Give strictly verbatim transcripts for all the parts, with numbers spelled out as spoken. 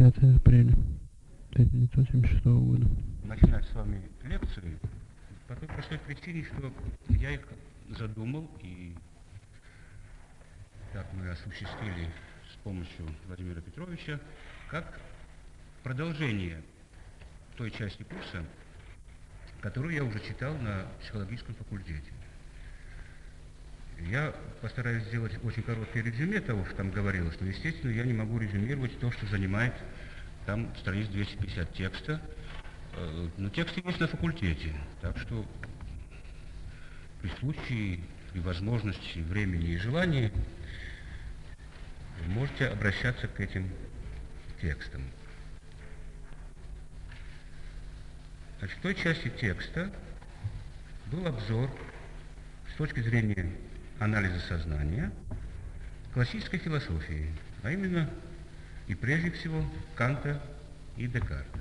пятое апреля тысяча девятьсот семьдесят шестого года. Начинать с вами лекции по той простой причине, что я их задумал, и так мы осуществили с помощью Владимира Петровича, как продолжение той части курса, которую я уже читал на психологическом факультете. Я постараюсь сделать очень короткое резюме того, что там говорилось, но, естественно, я не могу резюмировать то, что занимает там страниц двести пятьдесят текста. Но тексты есть на факультете, так что при случае, при возможности, времени и желании вы можете обращаться к этим текстам. Значит, в той части текста был обзор с точки зрения анализа сознания классической философии, а именно и прежде всего Канта и Декарта.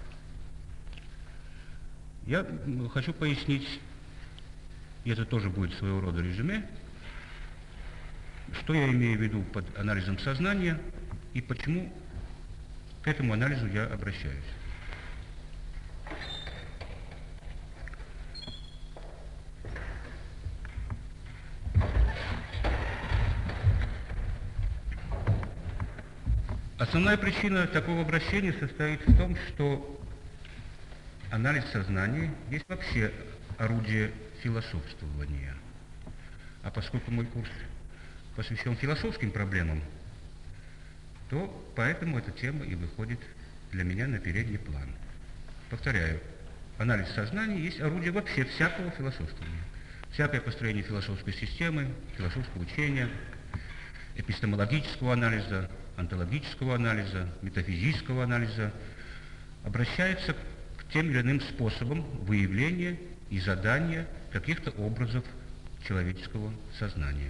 Я хочу пояснить, и это тоже будет своего рода резюме, что я имею в виду под анализом сознания и почему к этому анализу я обращаюсь. Основная причина такого обращения состоит в том, что анализ сознания есть вообще орудие философствования. А поскольку мой курс посвящен философским проблемам, то поэтому эта тема и выходит для меня на передний план. Повторяю, анализ сознания есть орудие вообще всякого философствования. Всякое построение философской системы, философского учения, эпистемологического анализа, онтологического анализа, метафизического анализа обращается к тем или иным способам выявления и задания каких-то образов человеческого сознания.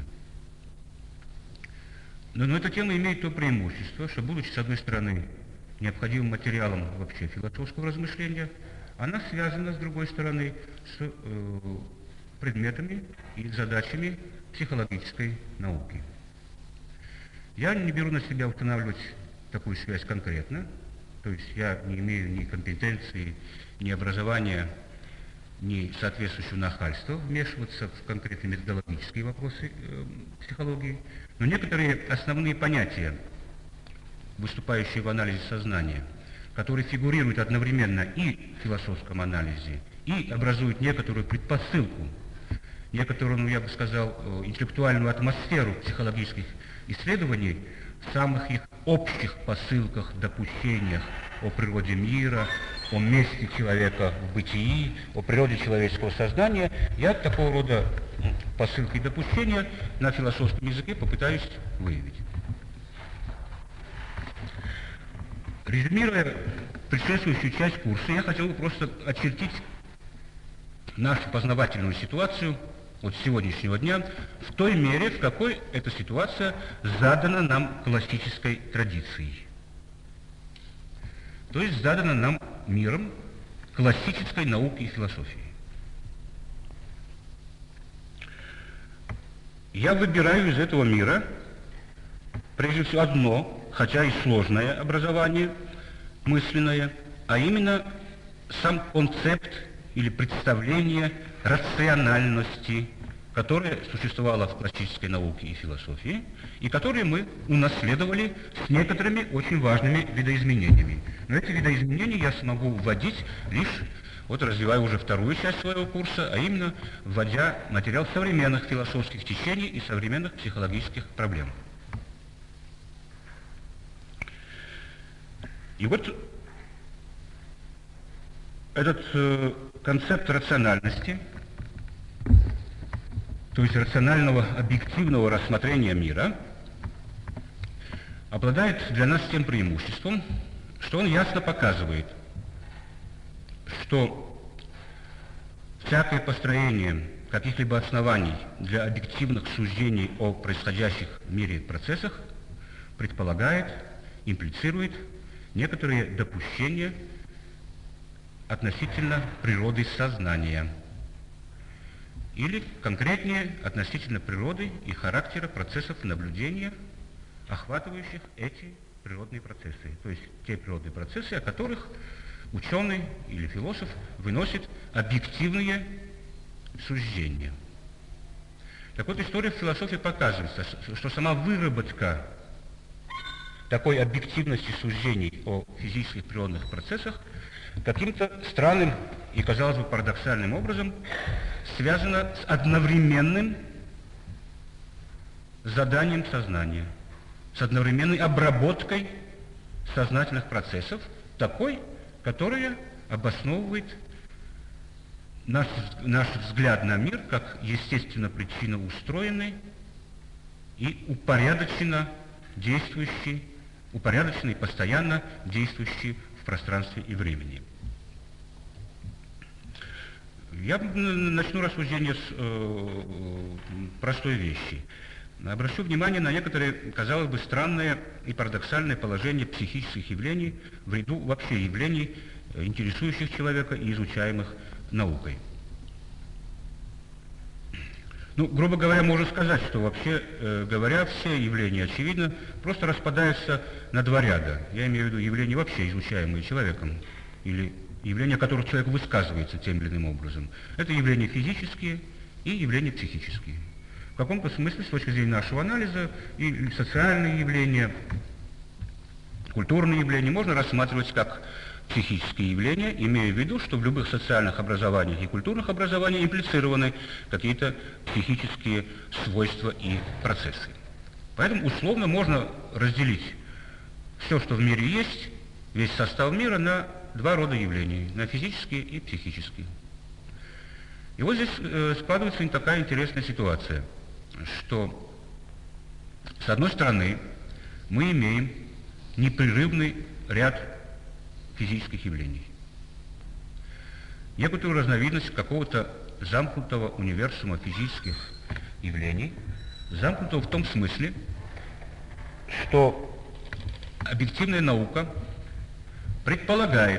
Но, но эта тема имеет то преимущество, что, будучи, с одной стороны, необходимым материалом вообще философского размышления, она связана, с другой стороны, с э, предметами и задачами психологической науки. Я не беру на себя устанавливать такую связь конкретно, то есть я не имею ни компетенции, ни образования, ни соответствующего нахальства вмешиваться в конкретные методологические вопросы э, психологии, но некоторые основные понятия, выступающие в анализе сознания, которые фигурируют одновременно и в философском анализе, и образуют некоторую предпосылку, некоторую, ну, я бы сказал, интеллектуальную атмосферу психологических исследований в самых их общих посылках, допущениях о природе мира, о месте человека в бытии, о природе человеческого сознания, я такого рода посылки и допущения на философском языке попытаюсь выявить. Резюмируя предшествующую часть курса, я хотел бы просто очертить нашу познавательную ситуацию от сегодняшнего дня в той мере, в какой эта ситуация задана нам классической традицией. То есть задана нам миром классической науки и философии. Я выбираю из этого мира, прежде всего, одно, хотя и сложное образование мысленное, а именно сам концепт или представление рациональности, которое существовало в классической науке и философии, и которые мы унаследовали с некоторыми очень важными видоизменениями. Но эти видоизменения я смогу вводить лишь, вот развивая уже вторую часть своего курса, а именно вводя материал современных философских течений и современных психологических проблем. И вот этот э, концепт рациональности, то есть рационального объективного рассмотрения мира, обладает для нас тем преимуществом, что он ясно показывает, что всякое построение каких-либо оснований для объективных суждений о происходящих в мире процессах предполагает, имплицирует некоторые допущения относительно природы сознания, или, конкретнее, относительно природы и характера процессов наблюдения, охватывающих эти природные процессы, то есть те природные процессы, о которых ученый или философ выносит объективные суждения. Так вот, история в философии показывает, что сама выработка такой объективности суждений о физических природных процессах каким-то странным и, казалось бы, парадоксальным образом связана с одновременным заданием сознания, с одновременной обработкой сознательных процессов, такой, которая обосновывает наш, наш взгляд на мир как естественно причинно устроенный и упорядоченно действующий, упорядоченный и постоянно действующий в пространстве и времени. Я начну рассуждение с э, простой вещи. Обращу внимание на некоторые, казалось бы, странные и парадоксальные положения психических явлений в ряду вообще явлений, интересующих человека и изучаемых наукой. Ну, грубо говоря, можно сказать, что вообще э, говоря, все явления, очевидно, просто распадаются на два ряда. Я имею в виду явления вообще изучаемые человеком, или явления, о которых человек высказывается тем или иным образом. Это явления физические и явления психические. В каком-то смысле, с точки зрения нашего анализа, и социальные явления, культурные явления можно рассматривать как психические явления, имея в виду, что в любых социальных образованиях и культурных образованиях имплицированы какие-то психические свойства и процессы. Поэтому условно можно разделить все, что в мире есть, весь состав мира, на два рода явлений, на физические и психические. И вот здесь э, складывается такая интересная ситуация, что, с одной стороны, мы имеем непрерывный ряд физических явлений, некоторую разновидность какого-то замкнутого универсума физических явлений, замкнутого в том смысле, что объективная наука предполагает,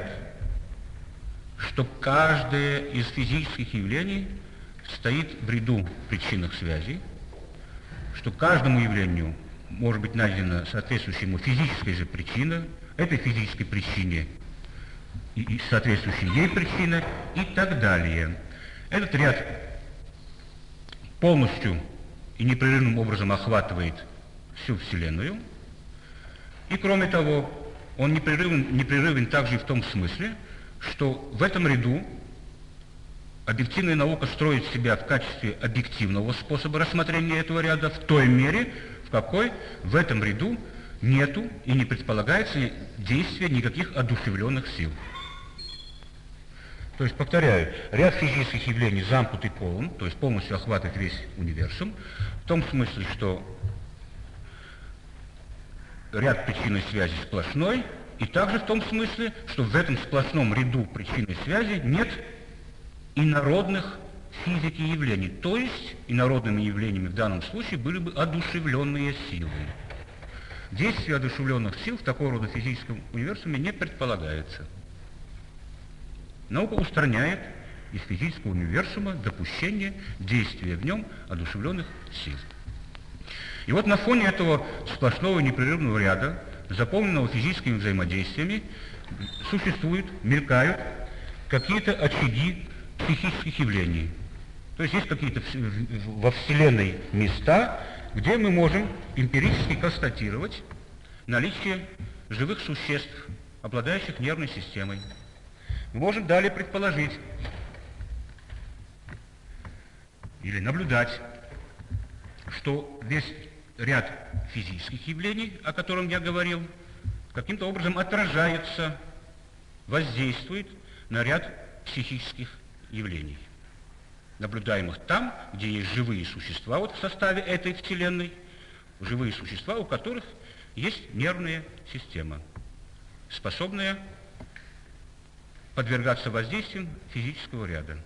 что каждое из физических явлений стоит в ряду причинных связей, что каждому явлению может быть найдена соответствующая ему физическая же причина, этой физической причине и, и соответствующая ей причина и так далее. Этот ряд полностью и непрерывным образом охватывает всю Вселенную, и кроме того, он непрерывен, непрерывен также и в том смысле, что в этом ряду объективная наука строит себя в качестве объективного способа рассмотрения этого ряда в той мере, в какой в этом ряду нету и не предполагается действия никаких одушевленных сил. То есть, повторяю, ряд физических явлений замкнут и полон, то есть полностью охватывает весь универсум, в том смысле, что ряд причинной связи сплошной, и также в том смысле, что в этом сплошном ряду причинной связи нет инородных физики явлений, то есть инородными явлениями в данном случае были бы одушевленные силы. Действие одушевленных сил в такого рода физическом универсуме не предполагается. Наука устраняет из физического универсума допущение действия в нем одушевленных сил. И вот на фоне этого сплошного непрерывного ряда, заполненного физическими взаимодействиями, существуют, мелькают какие-то очаги психических явлений. То есть есть какие-то во Вселенной места, где мы можем эмпирически констатировать наличие живых существ, обладающих нервной системой. Мы можем далее предположить или наблюдать, что весь ряд физических явлений, о котором я говорил, каким-то образом отражается, воздействует на ряд психических явлений, наблюдаемых там, где есть живые существа, вот в составе этой Вселенной, живые существа, у которых есть нервная система, способная подвергаться воздействиям физического ряда.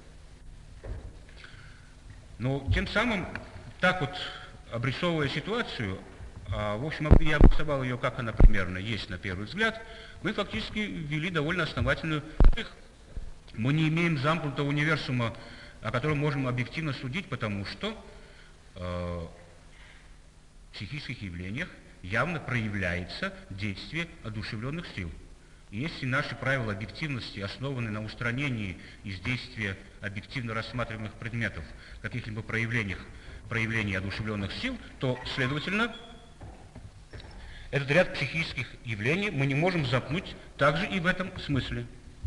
Но тем самым, так вот обрисовывая ситуацию, а, в общем, я обрисовал ее, как она примерно есть на первый взгляд, мы фактически ввели довольно основательную... Мы не имеем замкнутого универсума, о котором можем объективно судить, потому что э, в психических явлениях явно проявляется действие одушевленных сил. И если наши правила объективности основаны на устранении из действия объективно рассматриваемых предметов каких-либо проявлениях, проявлений одушевленных сил, то, следовательно, этот ряд психических явлений мы не можем запнуть также и в этом смысле.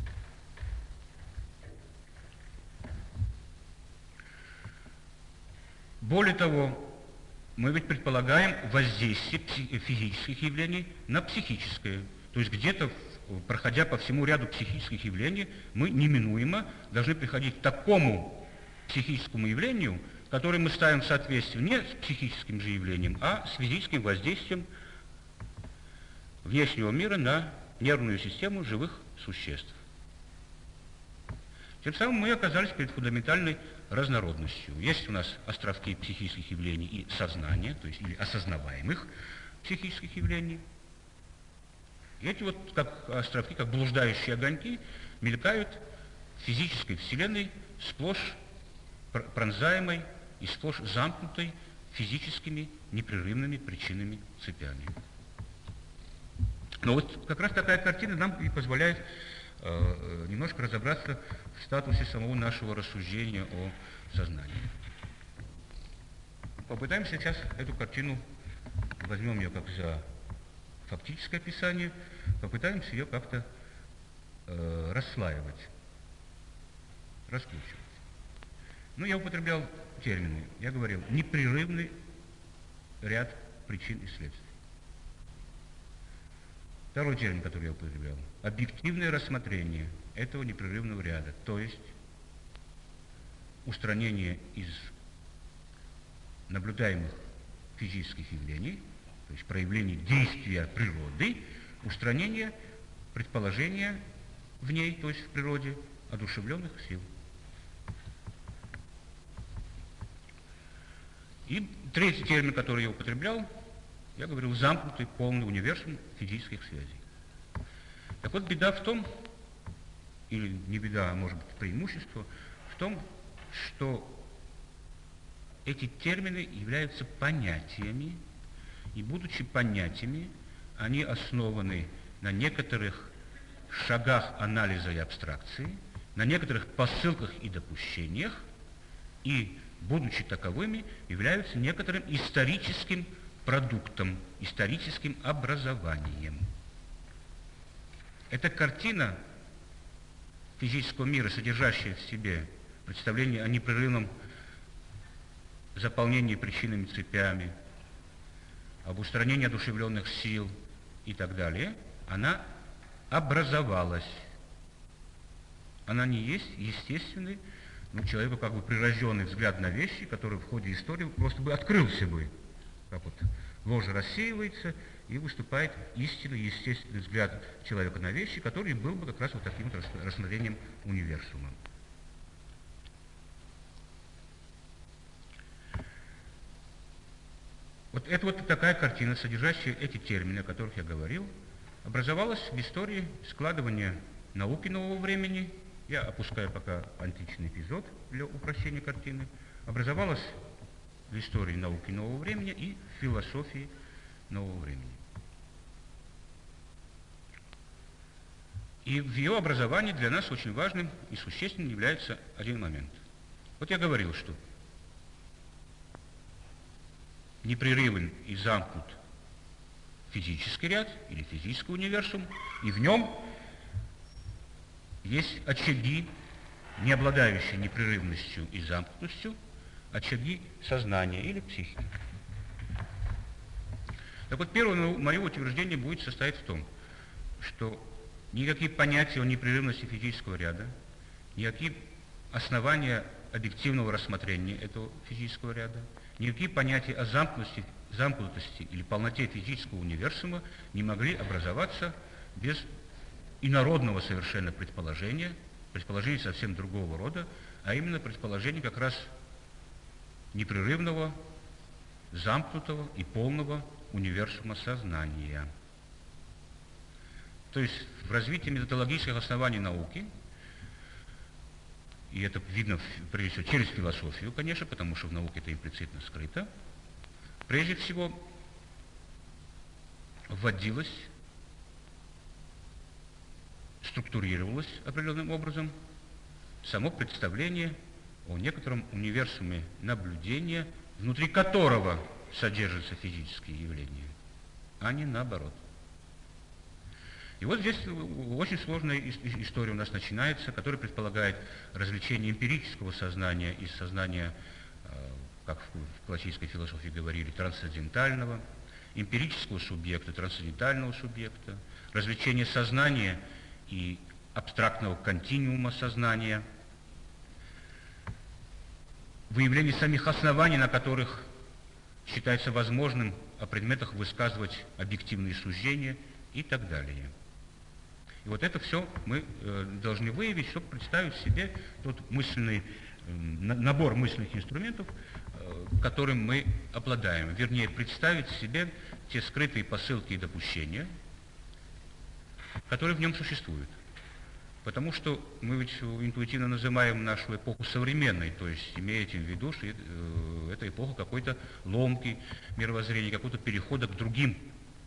Более того, мы ведь предполагаем воздействие физических явлений на психическое. То есть где-то, проходя по всему ряду психических явлений, мы неминуемо должны приходить к такому психическому явлению, которое мы ставим в соответствии не с психическим же явлением, а с физическим воздействием внешнего мира на нервную систему живых существ. Тем самым мы оказались перед фундаментальной разнородностью. Есть у нас островки психических явлений и сознания, то есть или осознаваемых психических явлений. И эти вот как островки, как блуждающие огоньки, мелькают в физической вселенной, сплошь пронзаемой и сплошь замкнутой физическими непрерывными причинными цепями. Но вот как раз такая картина нам и позволяет э, немножко разобраться в статусе самого нашего рассуждения о сознании. Попытаемся сейчас эту картину, возьмем ее как за фактическое описание, попытаемся ее как-то э, расслаивать, раскручивать. Ну, я употреблял термины, я говорил, непрерывный ряд причин и следствий. Второй термин, который я употреблял, объективное рассмотрение этого непрерывного ряда, то есть устранение из наблюдаемых физических явлений, то есть проявление действия природы, устранение предположения в ней, то есть в природе, одушевленных сил. И третий термин, который я употреблял, я говорил, замкнутый, полный универсум физических связей. Так вот, беда в том, или не беда, а может быть преимущество, в том, что эти термины являются понятиями, и будучи понятиями, они основаны на некоторых шагах анализа и абстракции, на некоторых посылках и допущениях, и, будучи таковыми, являются некоторым историческим продуктом, историческим образованием. Эта картина физического мира, содержащая в себе представление о непрерывном заполнении причинными цепями, об устранении одушевленных сил и так далее, она образовалась. Она не есть естественный, ну, человеку как бы прирожденный взгляд на вещи, который в ходе истории просто бы открылся бы. Как вот ложа рассеивается, и выступает истинный, естественный взгляд человека на вещи, который был бы как раз вот таким вот рассмотрением универсума. Вот это вот такая картина, содержащая эти термины, о которых я говорил, образовалась в истории складывания науки нового времени. Я опускаю пока античный эпизод для упрощения картины. Образовалась в истории науки нового времени и в философии нового времени. И в ее образовании для нас очень важным и существенным является один момент. Вот я говорил, что непрерывен и замкнут физический ряд или физический универсум, и в нем есть очаги, не обладающие непрерывностью и замкнутостью, очаги сознания или психики. Так вот, первое мое утверждение будет состоять в том, что никакие понятия о непрерывности физического ряда, никакие основания объективного рассмотрения этого физического ряда, никакие понятия о замкнутости, замкнутости или полноте физического универсума не могли образоваться без инородного совершенно предположения, предположения совсем другого рода, а именно предположения как раз непрерывного, замкнутого и полного универсума сознания. То есть в развитии методологических оснований науки, и это видно прежде всего через философию, конечно, потому что в науке это имплицитно скрыто, прежде всего вводилось, структурировалось определенным образом само представление о некотором универсуме наблюдения, внутри которого содержатся физические явления, а не наоборот. И вот здесь очень сложная история у нас начинается, которая предполагает развлечение эмпирического сознания из сознания, как в классической философии говорили, трансцендентального, эмпирического субъекта, трансцендентального субъекта, развлечение сознания и абстрактного континуума сознания, выявление самих оснований, на которых считается возможным о предметах высказывать объективные суждения и так далее. И вот это все мы э, должны выявить, чтобы представить себе тот мысленный э, набор мысленных инструментов, э, которым мы обладаем. Вернее, представить себе те скрытые посылки и допущения, которые в нем существуют. Потому что мы ведь интуитивно называем нашу эпоху современной, то есть имея этим в виду, что э, это эпоха какой-то ломки мировоззрения, какого-то перехода к другим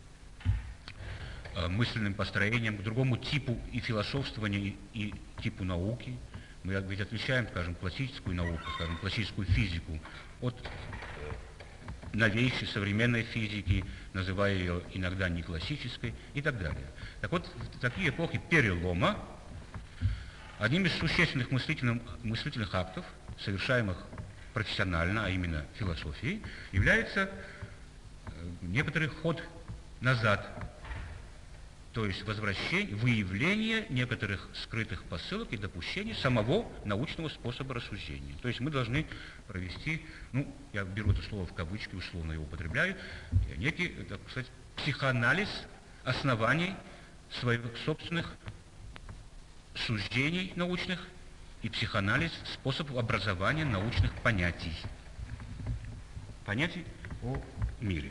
мысленным построением, к другому типу и философствования, и, и типу науки. Мы ведь отличаем, скажем, классическую науку, скажем, классическую физику от новейшей современной физики, называя ее иногда не классической и так далее. Так вот, в такие эпохи перелома одним из существенных мыслительных, мыслительных актов, совершаемых профессионально, а именно философией, является некоторый ход назад, то есть возвращение, выявление некоторых скрытых посылок и допущений самого научного способа рассуждения. То есть мы должны провести, ну, я беру это слово в кавычки, условно его употребляю, некий, так сказать, психоанализ оснований своих собственных суждений научных и психоанализ способов образования научных понятий. Понятий о мире.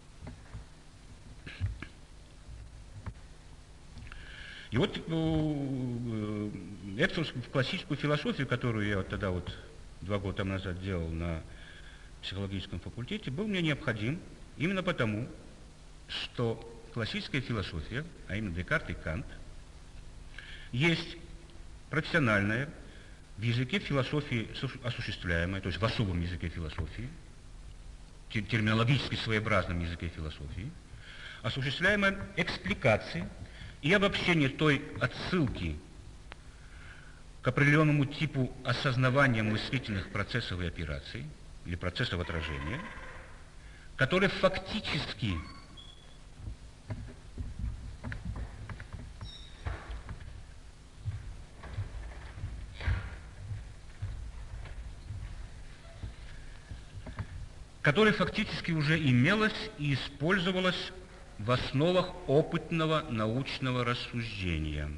И вот э, это в классическую философию, которую я вот тогда вот два года назад делал на психологическом факультете, был мне необходим именно потому, что классическая философия, а именно Декарт и Кант, есть профессиональная, в языке философии осуществляемая, то есть в особом языке философии, терминологически своеобразном языке философии, осуществляемая экспликацией и обобщение той отсылки к определенному типу осознавания мыслительных процессов и операций, или процессов отражения, которые фактически которое фактически уже имелось и использовалось в основах опытного научного рассуждения,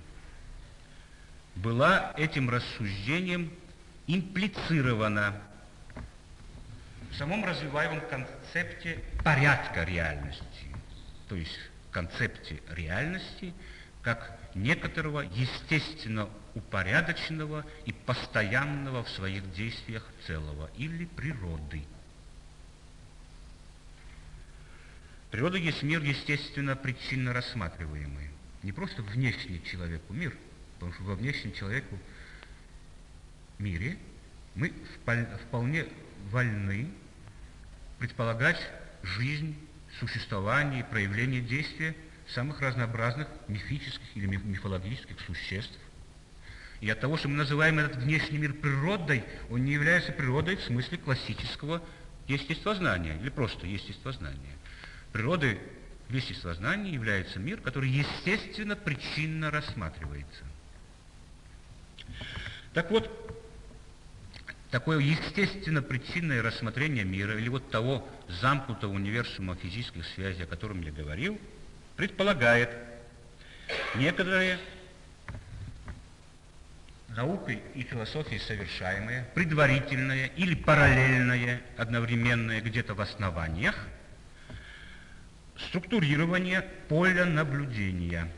была этим рассуждением имплицирована в самом развиваемом концепте порядка реальности, то есть в концепте реальности как некоторого естественно упорядоченного и постоянного в своих действиях целого или природы. Природа есть мир, естественно, причинно рассматриваемый. Не просто внешний человеку мир, потому что во внешнем человеку мире мы вполне вольны предполагать жизнь, существование, проявление действия самых разнообразных мифических или мифологических существ. И от того, что мы называем этот внешний мир природой, он не является природой в смысле классического естествознания или просто естествознания. Природой в естествознании является мир, который естественно причинно рассматривается. Так вот, такое естественно причинное рассмотрение мира, или вот того замкнутого универсума физических связей, о котором я говорил, предполагает некоторые наукой и философией совершаемое, предварительное или параллельное, одновременное где-то в основаниях, структурирование поля наблюдения.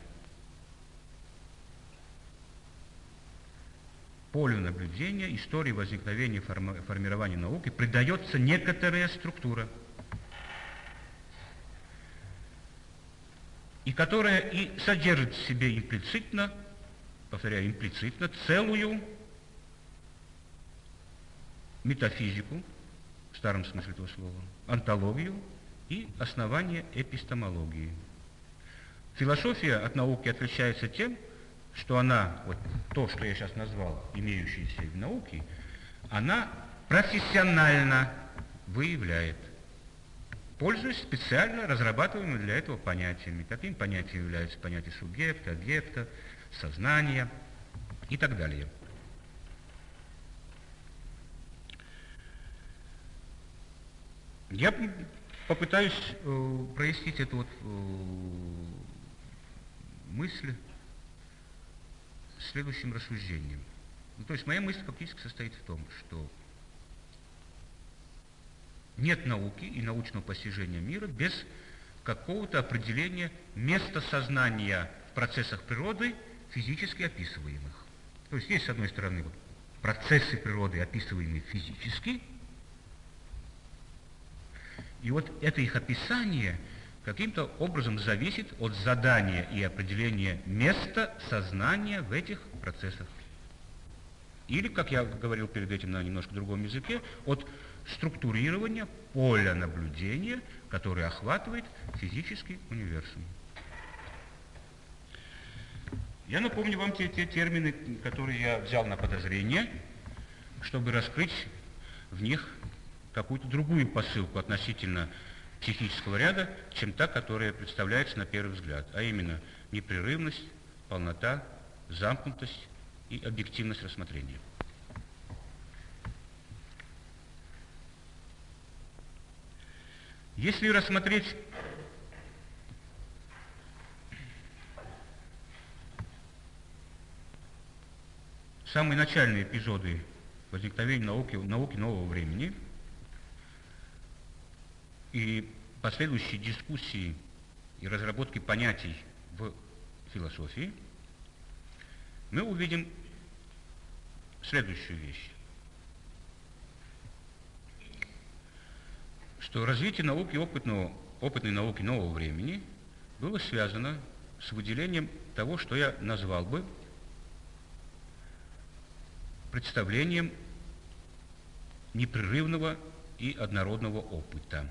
Полю наблюдения, истории возникновения и формирования науки придается некоторая структура. и которая и содержит в себе имплицитно, повторяю, имплицитно, целую метафизику, в старом смысле этого слова, онтологию и основание эпистемологии. Философия от науки отличается тем, что она, вот то, что я сейчас назвал, имеющееся в науке, она профессионально выявляет, пользуясь специально разрабатываемыми для этого понятиями. Таким понятием являются понятия субъекта, объекта, сознания и так далее. Я попытаюсь э, прояснить эту вот э, мысль следующим рассуждением. Ну, то есть моя мысль фактически состоит в том, что нет науки и научного постижения мира без какого-то определения места сознания в процессах природы, физически описываемых. То есть есть, с одной стороны, вот, процессы природы, описываемые физически, и вот это их описание каким-то образом зависит от задания и определения места сознания в этих процессах. Или, как я говорил перед этим на немножко другом языке, от структурирования поля наблюдения, которое охватывает физический универсум. Я напомню вам те, те термины, которые я взял на подозрение, чтобы раскрыть в них какую-то другую посылку относительно психического ряда, чем та, которая представляется на первый взгляд, а именно непрерывность, полнота, замкнутость и объективность рассмотрения. Если рассмотреть самые начальные эпизоды возникновения науки, науки нового времени и последующие дискуссии и разработки понятий в философии, мы увидим следующую вещь, что развитие науки, опытного, опытной науки нового времени было связано с выделением того, что я назвал бы представлением непрерывного и однородного опыта.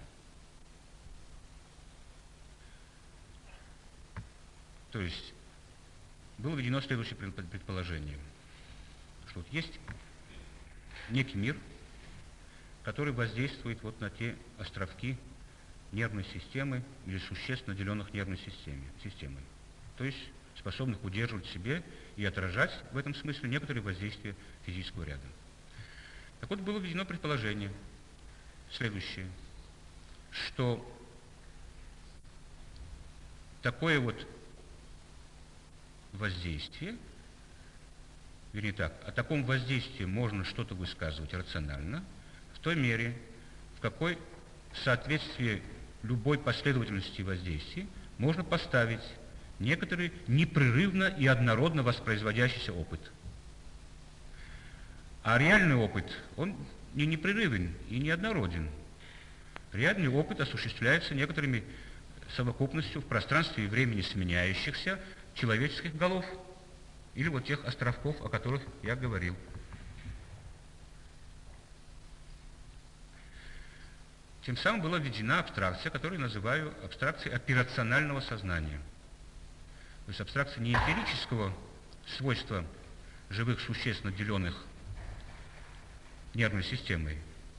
То есть было введено следующее предположение, что вот есть некий мир, который воздействует вот на те островки нервной системы или существ, наделенных нервной системе, системой, то есть способных удерживать в себе и отражать в этом смысле некоторые воздействия физического ряда. Так вот, было введено предположение следующее, что такое вот воздействие, вернее так, о таком воздействии можно что-то высказывать рационально в той мере, в какой в соответствии любой последовательности воздействий можно поставить некоторый непрерывно и однородно воспроизводящийся опыт. А реальный опыт, он не непрерывен и не однороден. Реальный опыт осуществляется некоторыми совокупностью в пространстве и времени сменяющихся человеческих голов, или вот тех островков, о которых я говорил. Тем самым была введена абстракция, которую я называю абстракцией операционального сознания. То есть абстракция не эмпирического свойства живых существ, наделенных нервной системой,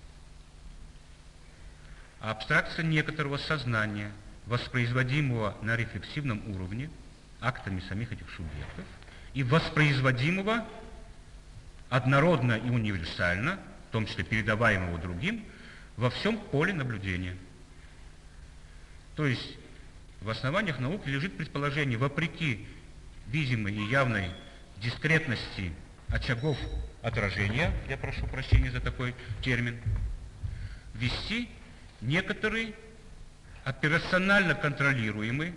а абстракция некоторого сознания, воспроизводимого на рефлексивном уровне актами самих этих субъектов и воспроизводимого однородно и универсально, в том числе передаваемого другим, во всем поле наблюдения. То есть в основаниях науки лежит предположение, вопреки видимой и явной дискретности очагов отражения, я прошу прощения за такой термин, ввести некоторый операционально контролируемый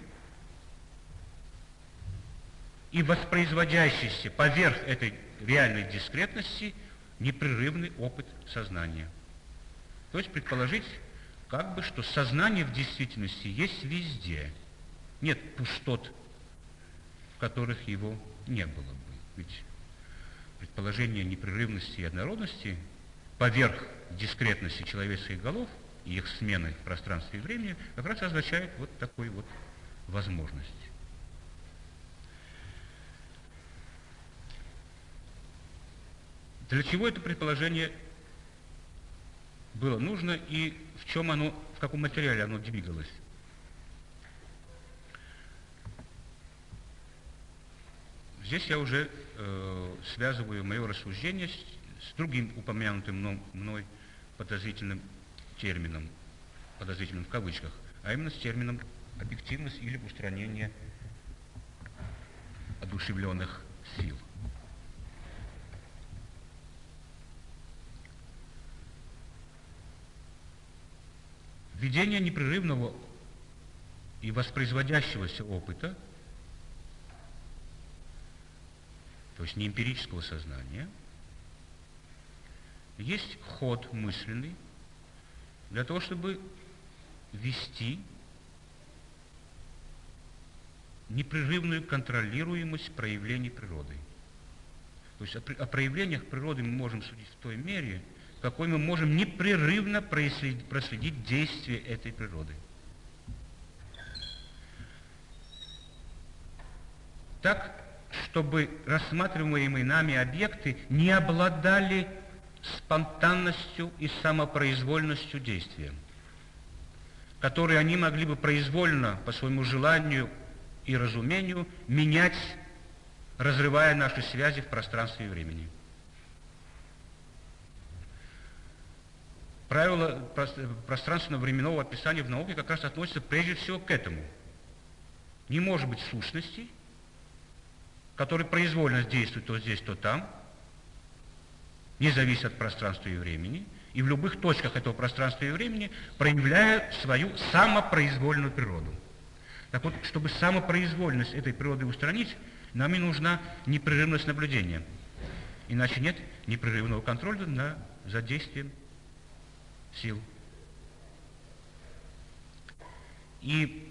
и воспроизводящийся поверх этой реальной дискретности непрерывный опыт сознания. То есть предположить, как бы, что сознание в действительности есть везде, нет пустот, в которых его не было бы. Ведь предположение непрерывности и однородности поверх дискретности человеческих голов и их смены в пространстве и времени как раз означает вот такую вот возможность. Для чего это предположение было нужно и в чем оно, в каком материале оно двигалось? Здесь я уже э, связываю мое рассуждение с, с другим упомянутым мной, мной подозрительным термином, подозрительным в кавычках, а именно с термином объективность или устранение одушевленных сил. Введение непрерывного и воспроизводящегося опыта, то есть не эмпирического сознания, есть ход мысленный для того, чтобы вести непрерывную контролируемость проявлений природы. То есть о проявлениях природы мы можем судить в той мере, в какой мы можем непрерывно проследить, проследить действие этой природы. Так, чтобы рассматриваемые нами объекты не обладали спонтанностью и самопроизвольностью действия, которые они могли бы произвольно, по своему желанию и разумению, менять, разрывая наши связи в пространстве и времени. Правило пространственно-временного описания в науке как раз относится прежде всего к этому. Не может быть сущностей, которые произвольно действуют то здесь, то там, не зависят от пространства и времени, и в любых точках этого пространства и времени проявляют свою самопроизвольную природу. Так вот, чтобы самопроизвольность этой природы устранить, нам и нужна непрерывность наблюдения. Иначе нет непрерывного контроля на, за действием сил. И,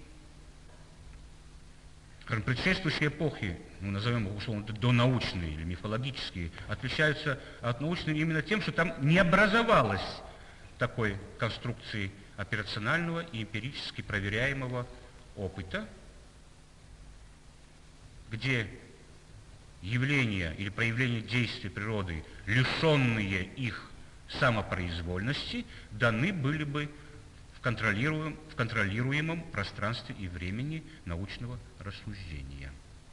скажем, предшествующие эпохи, ну, назовем их условно донаучные или мифологические, отличаются от научной именно тем, что там не образовалось такой конструкции операционального и эмпирически проверяемого опыта, где явления или проявления действий природы, лишенные их самопроизвольности, даны были бы в контролируемом, в контролируемом пространстве и времени научного рассуждения.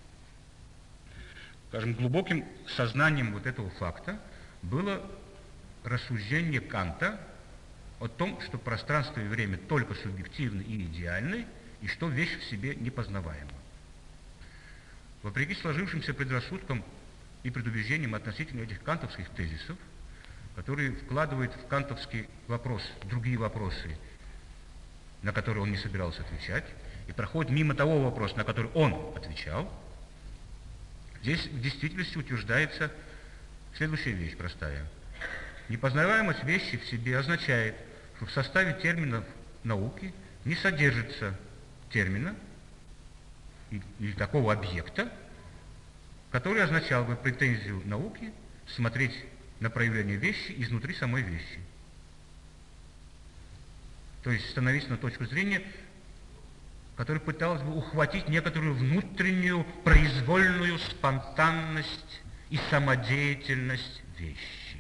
Скажем, глубоким сознанием вот этого факта было рассуждение Канта о том, что пространство и время только субъективны и идеальны, и что вещь в себе непознаваема. Вопреки сложившимся предрассудкам и предубеждениям относительно этих кантовских тезисов, которые вкладывают в кантовский вопрос другие вопросы, на которые он не собирался отвечать, и проходит мимо того вопроса, на который он отвечал, здесь в действительности утверждается следующая вещь простая. Непознаваемость вещи в себе означает, что в составе терминов науки не содержится термина или такого объекта, который означал бы претензию науки смотреть на проявление вещи изнутри самой вещи. То есть становиться на точку зрения, которая пыталась бы ухватить некоторую внутреннюю произвольную спонтанность и самодеятельность вещи.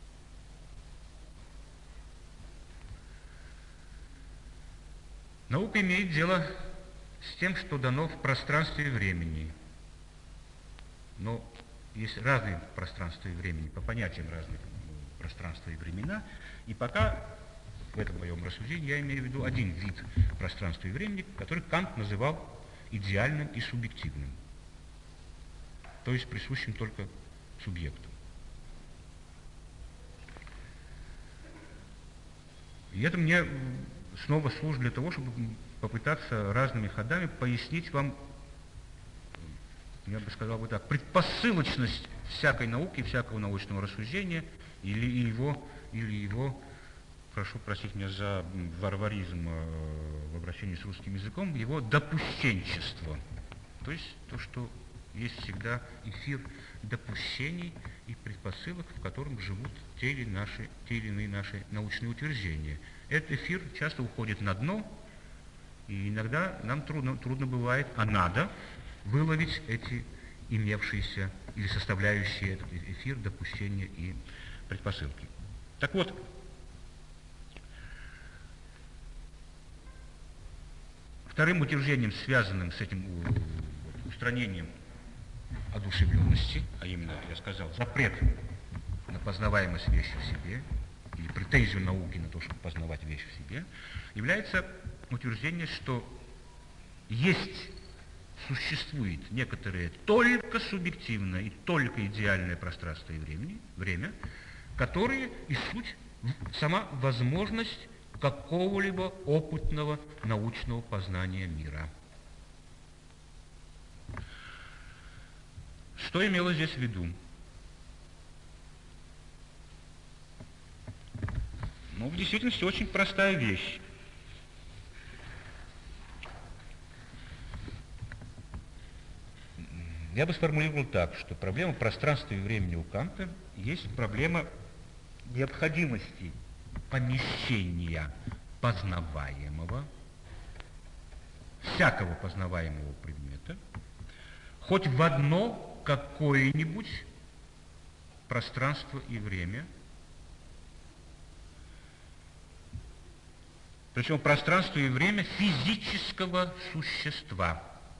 Наука имеет дело с тем, что дано в пространстве и времени. Но есть разные пространства и времени, по понятиям разных пространства и времена. И пока в этом моем рассуждении я имею в виду один вид пространства и времени, который Кант называл идеальным и субъективным, то есть присущим только субъекту. И это мне снова служит для того, чтобы попытаться разными ходами пояснить вам, я бы сказал бы так, предпосылочность всякой науки, всякого научного рассуждения или его, или его прошу простить меня за варваризм в обращении с русским языком, его допущенчество. То есть то, что есть всегда эфир допущений и предпосылок, в котором живут те или, наши, те или иные наши научные утверждения. Этот эфир часто уходит на дно, и иногда нам трудно, трудно бывает, а надо выловить эти имевшиеся или составляющие этот эфир допущения и предпосылки. Так вот, вторым утверждением, связанным с этим устранением одушевленности, а именно, я сказал, запрет на познаваемость вещи в себе, или претензию науки на то, чтобы познавать вещь в себе, является утверждение, что есть, существует некоторое только субъективное и только идеальное пространство и времени, время, которые и суть сама возможность какого-либо опытного научного познания мира. Что имелось здесь в виду? Ну, в действительности очень простая вещь. Я бы сформулировал так, что проблема пространства и времени у Канта есть проблема необходимости помещения познаваемого, всякого познаваемого предмета, хоть в одно какое-нибудь пространство и время, причем пространство и время физического существа.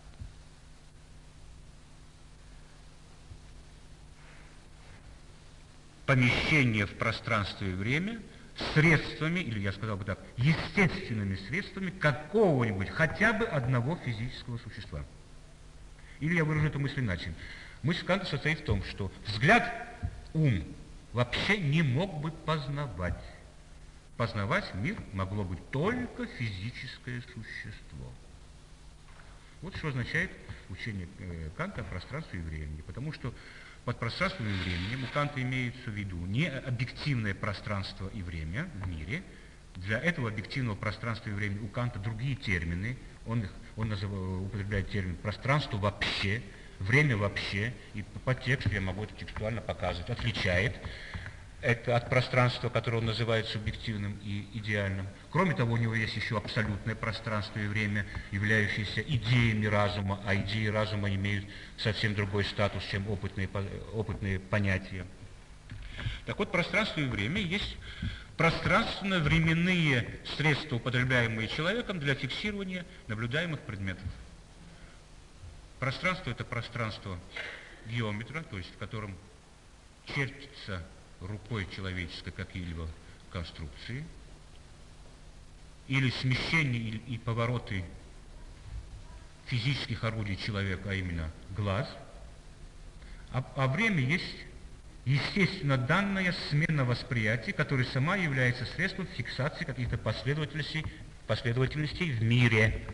Помещение в пространство и время средствами, или я сказал бы так, естественными средствами какого-нибудь, хотя бы одного физического существа. Или я выражу эту мысль иначе. Мысль Канта состоит в том, что взгляд, ум вообще не мог бы познавать. Познавать мир могло быть только физическое существо. Вот что означает учение Канта о пространстве и времени. Потому что под пространством и временем у Канта имеется в виду не объективное пространство и время в мире. Для этого объективного пространства и времени у Канта другие термины. Он, их, он называет, употребляет термин пространство вообще, время вообще, и по тексту я могу это текстуально показывать, отличает это от пространства, которое он называет субъективным и идеальным. Кроме того, у него есть еще абсолютное пространство и время, являющиеся идеями разума, а идеи разума имеют совсем другой статус, чем опытные, опытные понятия. Так вот, пространство и время есть пространственно-временные средства, употребляемые человеком для фиксирования наблюдаемых предметов. Пространство – это пространство геометра, то есть в котором чертится рукой человеческой какие-либо конструкции, или смещение и повороты физических орудий человека, а именно глаз. А, а время есть естественно данная смена восприятия, которая сама является средством фиксации каких-то последовательностей, последовательностей в мире.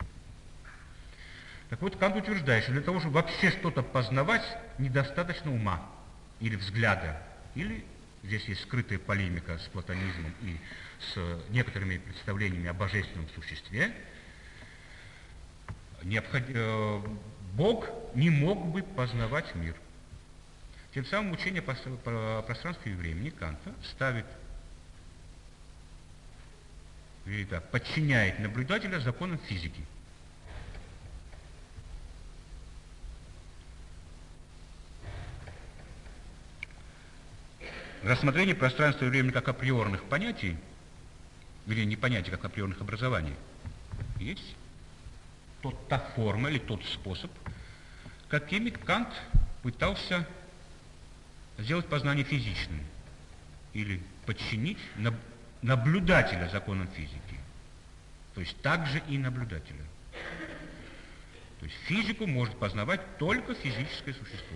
Так вот, Кант утверждает, что для того, чтобы вообще что-то познавать, недостаточно ума или взгляда, или здесь есть скрытая полемика с платонизмом и с некоторыми представлениями о божественном существе. Необход... Бог не мог бы познавать мир. Тем самым учение о пространстве и времени Канта ставит, или так, подчиняет наблюдателя законам физики. Рассмотрение пространства и времени как априорных понятий, или не понятий, как априорных образований, есть тот, та форма или тот способ, какими Кант пытался сделать познание физичным, или подчинить наб наблюдателя законам физики, то есть также и наблюдателя. То есть физику может познавать только физическое существо.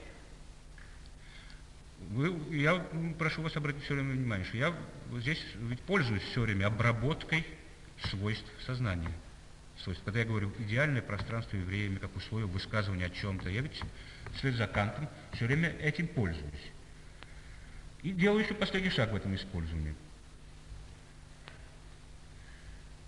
Вы, я прошу вас обратить все время внимание, что я здесь ведь пользуюсь все время обработкой свойств сознания. Свойств. Когда я говорю идеальное пространство и время, как условие высказывания о чем-то, я ведь вслед за Кантом все время этим пользуюсь. И делаю еще последний шаг в этом использовании.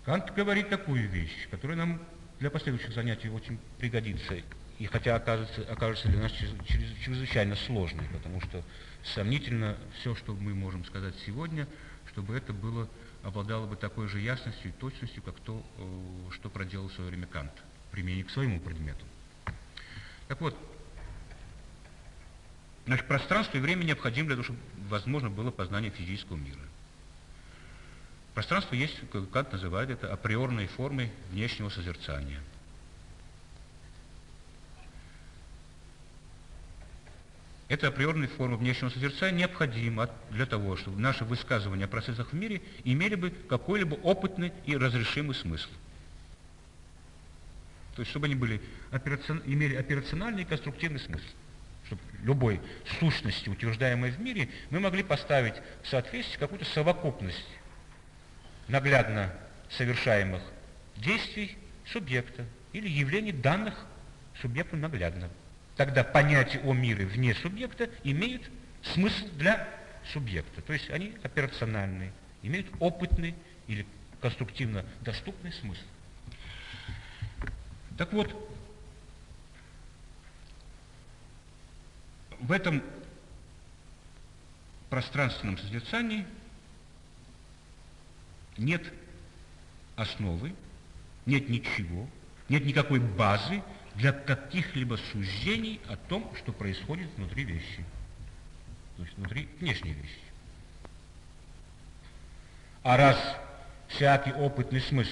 Кант говорит такую вещь, которая нам для последующих занятий очень пригодится, и хотя окажется, окажется для нас чрезвычайно сложной, потому что сомнительно все, что мы можем сказать сегодня, чтобы это было, обладало бы такой же ясностью и точностью, как то, что проделал в свое время Кант, в применении к своему предмету. Так вот, значит, пространство и время необходимо для того, чтобы возможно было познание физического мира. Пространство есть, как Кант называет это, априорной формой внешнего созерцания. Эта априорная форма внешнего созерцания необходима для того, чтобы наши высказывания о процессах в мире имели бы какой-либо опытный и разрешимый смысл. То есть, чтобы они были операцион... имели операциональный и конструктивный смысл. Чтобы любой сущности, утверждаемой в мире, мы могли поставить в соответствие какую-то совокупность наглядно совершаемых действий субъекта или явлений данных субъекту наглядно. Тогда понятие о мире вне субъекта имеет смысл для субъекта. То есть они операциональные, имеют опытный или конструктивно доступный смысл. Так вот, в этом пространственном созерцании нет основы, нет ничего, нет никакой базы для каких-либо суждений о том, что происходит внутри вещи, то есть внутри внешней вещи. А раз всякий опытный смысл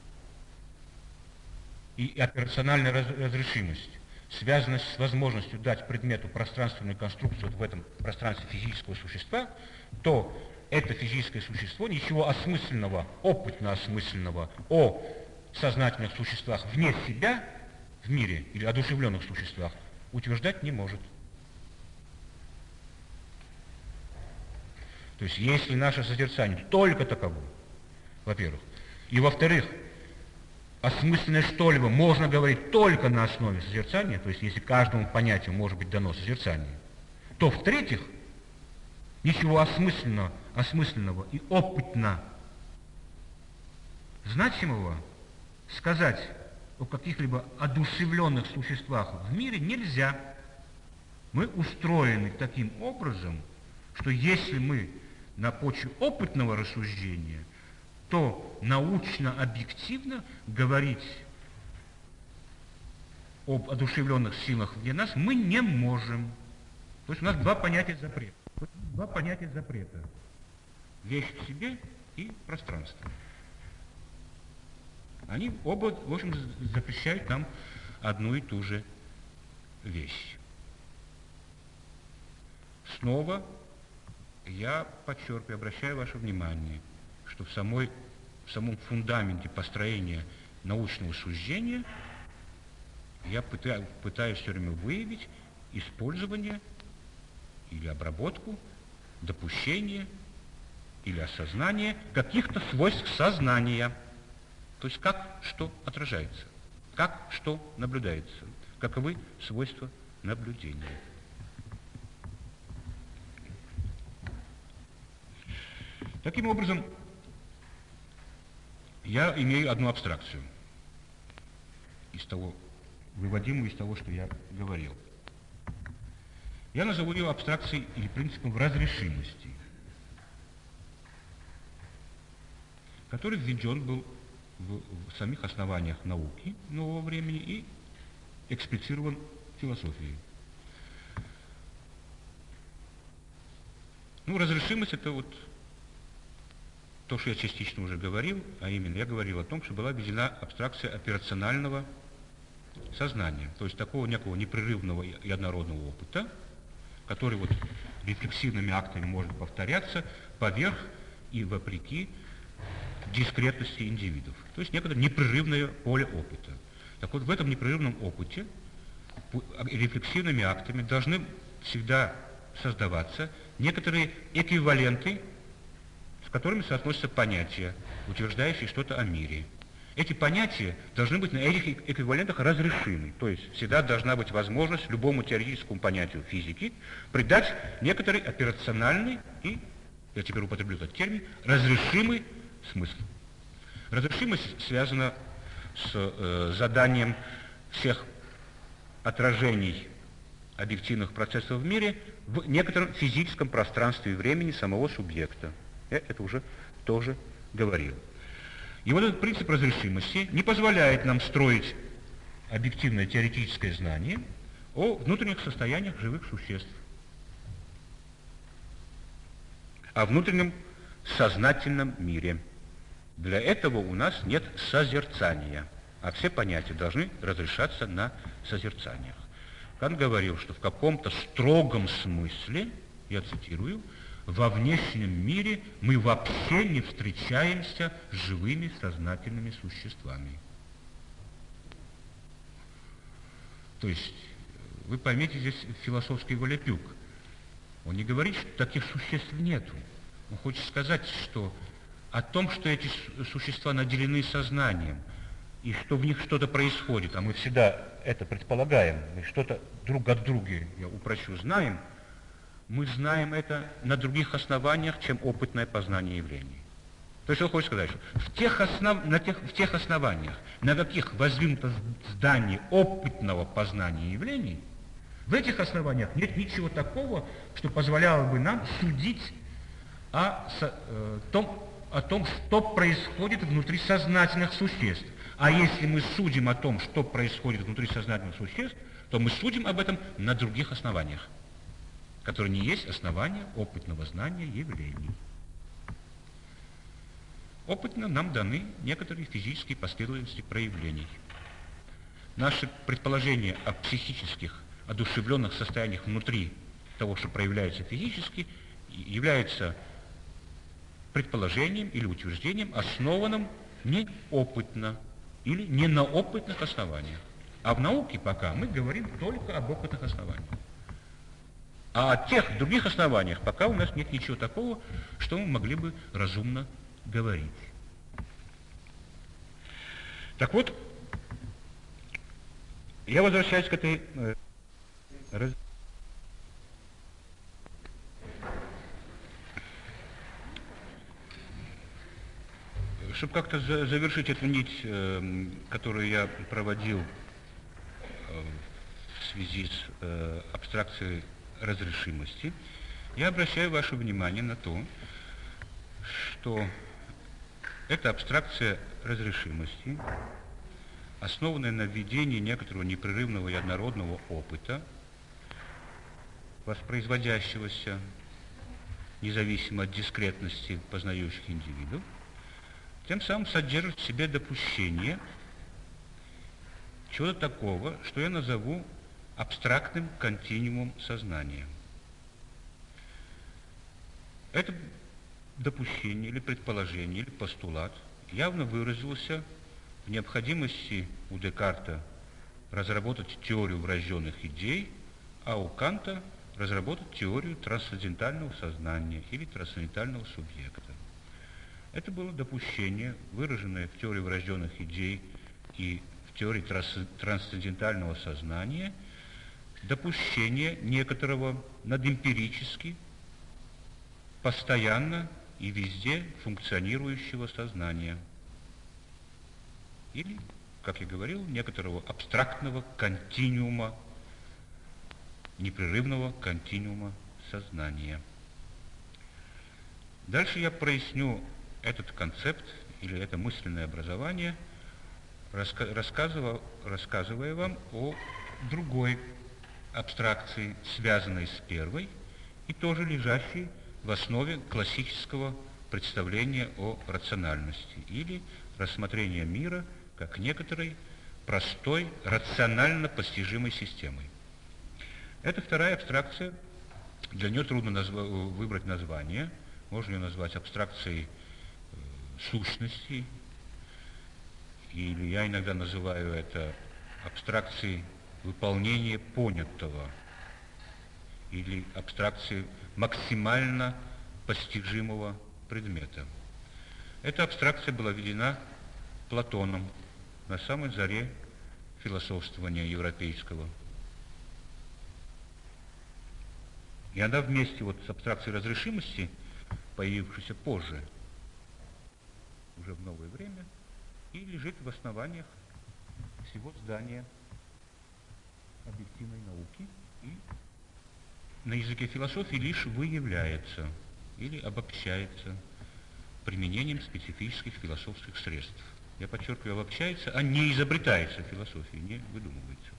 и операциональная разрешимость связаны с возможностью дать предмету пространственную конструкцию в этом пространстве физического существа, то это физическое существо ничего осмысленного, опытно осмысленного о сознательных существах вне себя в мире или одушевленных существах утверждать не может. То есть, если наше созерцание только таково, во-первых, и во-вторых, осмысленное что-либо можно говорить только на основе созерцания, то есть, если каждому понятию может быть дано созерцание, то, в-третьих, ничего осмысленного, осмысленного и опытно значимого сказать о каких-либо одушевленных существах в мире нельзя. Мы устроены таким образом, что если мы на почве опытного рассуждения, то научно-объективно говорить об одушевленных силах вне нас мы не можем. То есть у нас два понятия запрета. Два понятия запрета. Вещь в себе и пространство. Они оба, в общем, запрещают нам одну и ту же вещь. Снова я подчеркиваю, обращаю ваше внимание, что в, самой, в самом фундаменте построения научного суждения я пытаюсь, пытаюсь все время выявить использование или обработку, допущение или осознание каких-то свойств сознания. То есть как что отражается, как что наблюдается, каковы свойства наблюдения. Таким образом, я имею одну абстракцию, из того, выводимую из того, что я говорил. Я назову ее абстракцией или принципом разрешимости, который введен был в, в самих основаниях науки нового времени и эксплицирован философией. Ну, разрешимость — это вот то, что я частично уже говорил, а именно я говорил о том, что была введена абстракция операционального сознания, то есть такого некого непрерывного и однородного опыта, который вот рефлексивными актами может повторяться поверх и вопреки дискретности индивидов. То есть некое непрерывное поле опыта. Так вот, в этом непрерывном опыте рефлексивными актами должны всегда создаваться некоторые эквиваленты, с которыми соотносятся понятия, утверждающие что-то о мире. Эти понятия должны быть на этих эквивалентах разрешимы, то есть всегда должна быть возможность любому теоретическому понятию физики придать некоторый операциональный и, я теперь употреблю этот термин, разрешимый смысл. Разрешимость связана с э, заданием всех отражений объективных процессов в мире в некотором физическом пространстве и времени самого субъекта. Я это уже тоже говорил. И вот этот принцип разрешимости не позволяет нам строить объективное теоретическое знание о внутренних состояниях живых существ, о внутреннем сознательном мире. Для этого у нас нет созерцания, а все понятия должны разрешаться на созерцаниях. Кант говорил, что в каком-то строгом смысле, я цитирую, во внешнем мире мы вообще не встречаемся с живыми сознательными существами. То есть, вы поймите здесь философский Волопюк. Он не говорит, что таких существ нету. Он хочет сказать, что о том, что эти существа наделены сознанием, и что в них что-то происходит, а мы всегда это предполагаем, мы что-то друг от друга, я упрощу, знаем, мы знаем это на других основаниях, чем опытное познание явлений. То есть он хочет сказать, что в тех, основ... на тех... в тех основаниях, на каких воздвигнуто здание опытного познания явлений, в этих основаниях нет ничего такого, что позволяло бы нам судить о, э, том, о том, что происходит внутри сознательных существ. А если мы судим о том, что происходит внутри сознательных существ, то мы судим об этом на других основаниях, которые не есть основания опытного знания явлений. Опытно нам даны некоторые физические последовательности проявлений. Наши предположения о психических, одушевленных состояниях внутри того, что проявляется физически, являются предположением или утверждением, основанным неопытно или не на опытных основаниях. А в науке пока мы говорим только об опытных основаниях. А о тех других основаниях пока у нас нет ничего такого, что мы могли бы разумно говорить. Так вот, я возвращаюсь к этой э, раз... Чтобы как-то за завершить эту нить, э, которую я проводил э, в связи с э, абстракцией разрешимости, я обращаю ваше внимание на то, что эта абстракция разрешимости, основанная на введении некоторого непрерывного и однородного опыта, воспроизводящегося независимо от дискретности познающих индивидов, тем самым содержит в себе допущение чего-то такого, что я назову абстрактным континуумом сознания. Это допущение или предположение, или постулат явно выразился в необходимости у Декарта разработать теорию врожденных идей, а у Канта разработать теорию трансцендентального сознания или трансцендентального субъекта. Это было допущение, выраженное в теории врожденных идей и в теории трансцендентального сознания, допущение некоторого надэмпирически, постоянно и везде функционирующего сознания. Или, как я говорил, некоторого абстрактного континуума, непрерывного континуума сознания. Дальше я проясню этот концепт или это мысленное образование, раска рассказывая, рассказывая вам о другой абстракции, связанной с первой и тоже лежащей в основе классического представления о рациональности или рассмотрения мира как некоторой простой, рационально постижимой системой. Это вторая абстракция, для нее трудно назва выбрать название, можно ее назвать абстракцией э, сущности, или я иногда называю это абстракцией выполнения понятого, или абстракцией максимально постижимого предмета. Эта абстракция была введена Платоном на самой заре философствования европейского. И она вместе вот с абстракцией разрешимости, появившейся позже, уже в новое время, и лежит в основаниях всего здания объективной науки и на языке философии лишь выявляется или обобщается применением специфических философских средств. Я подчеркиваю, обобщается, а не изобретается в философии, не выдумывается.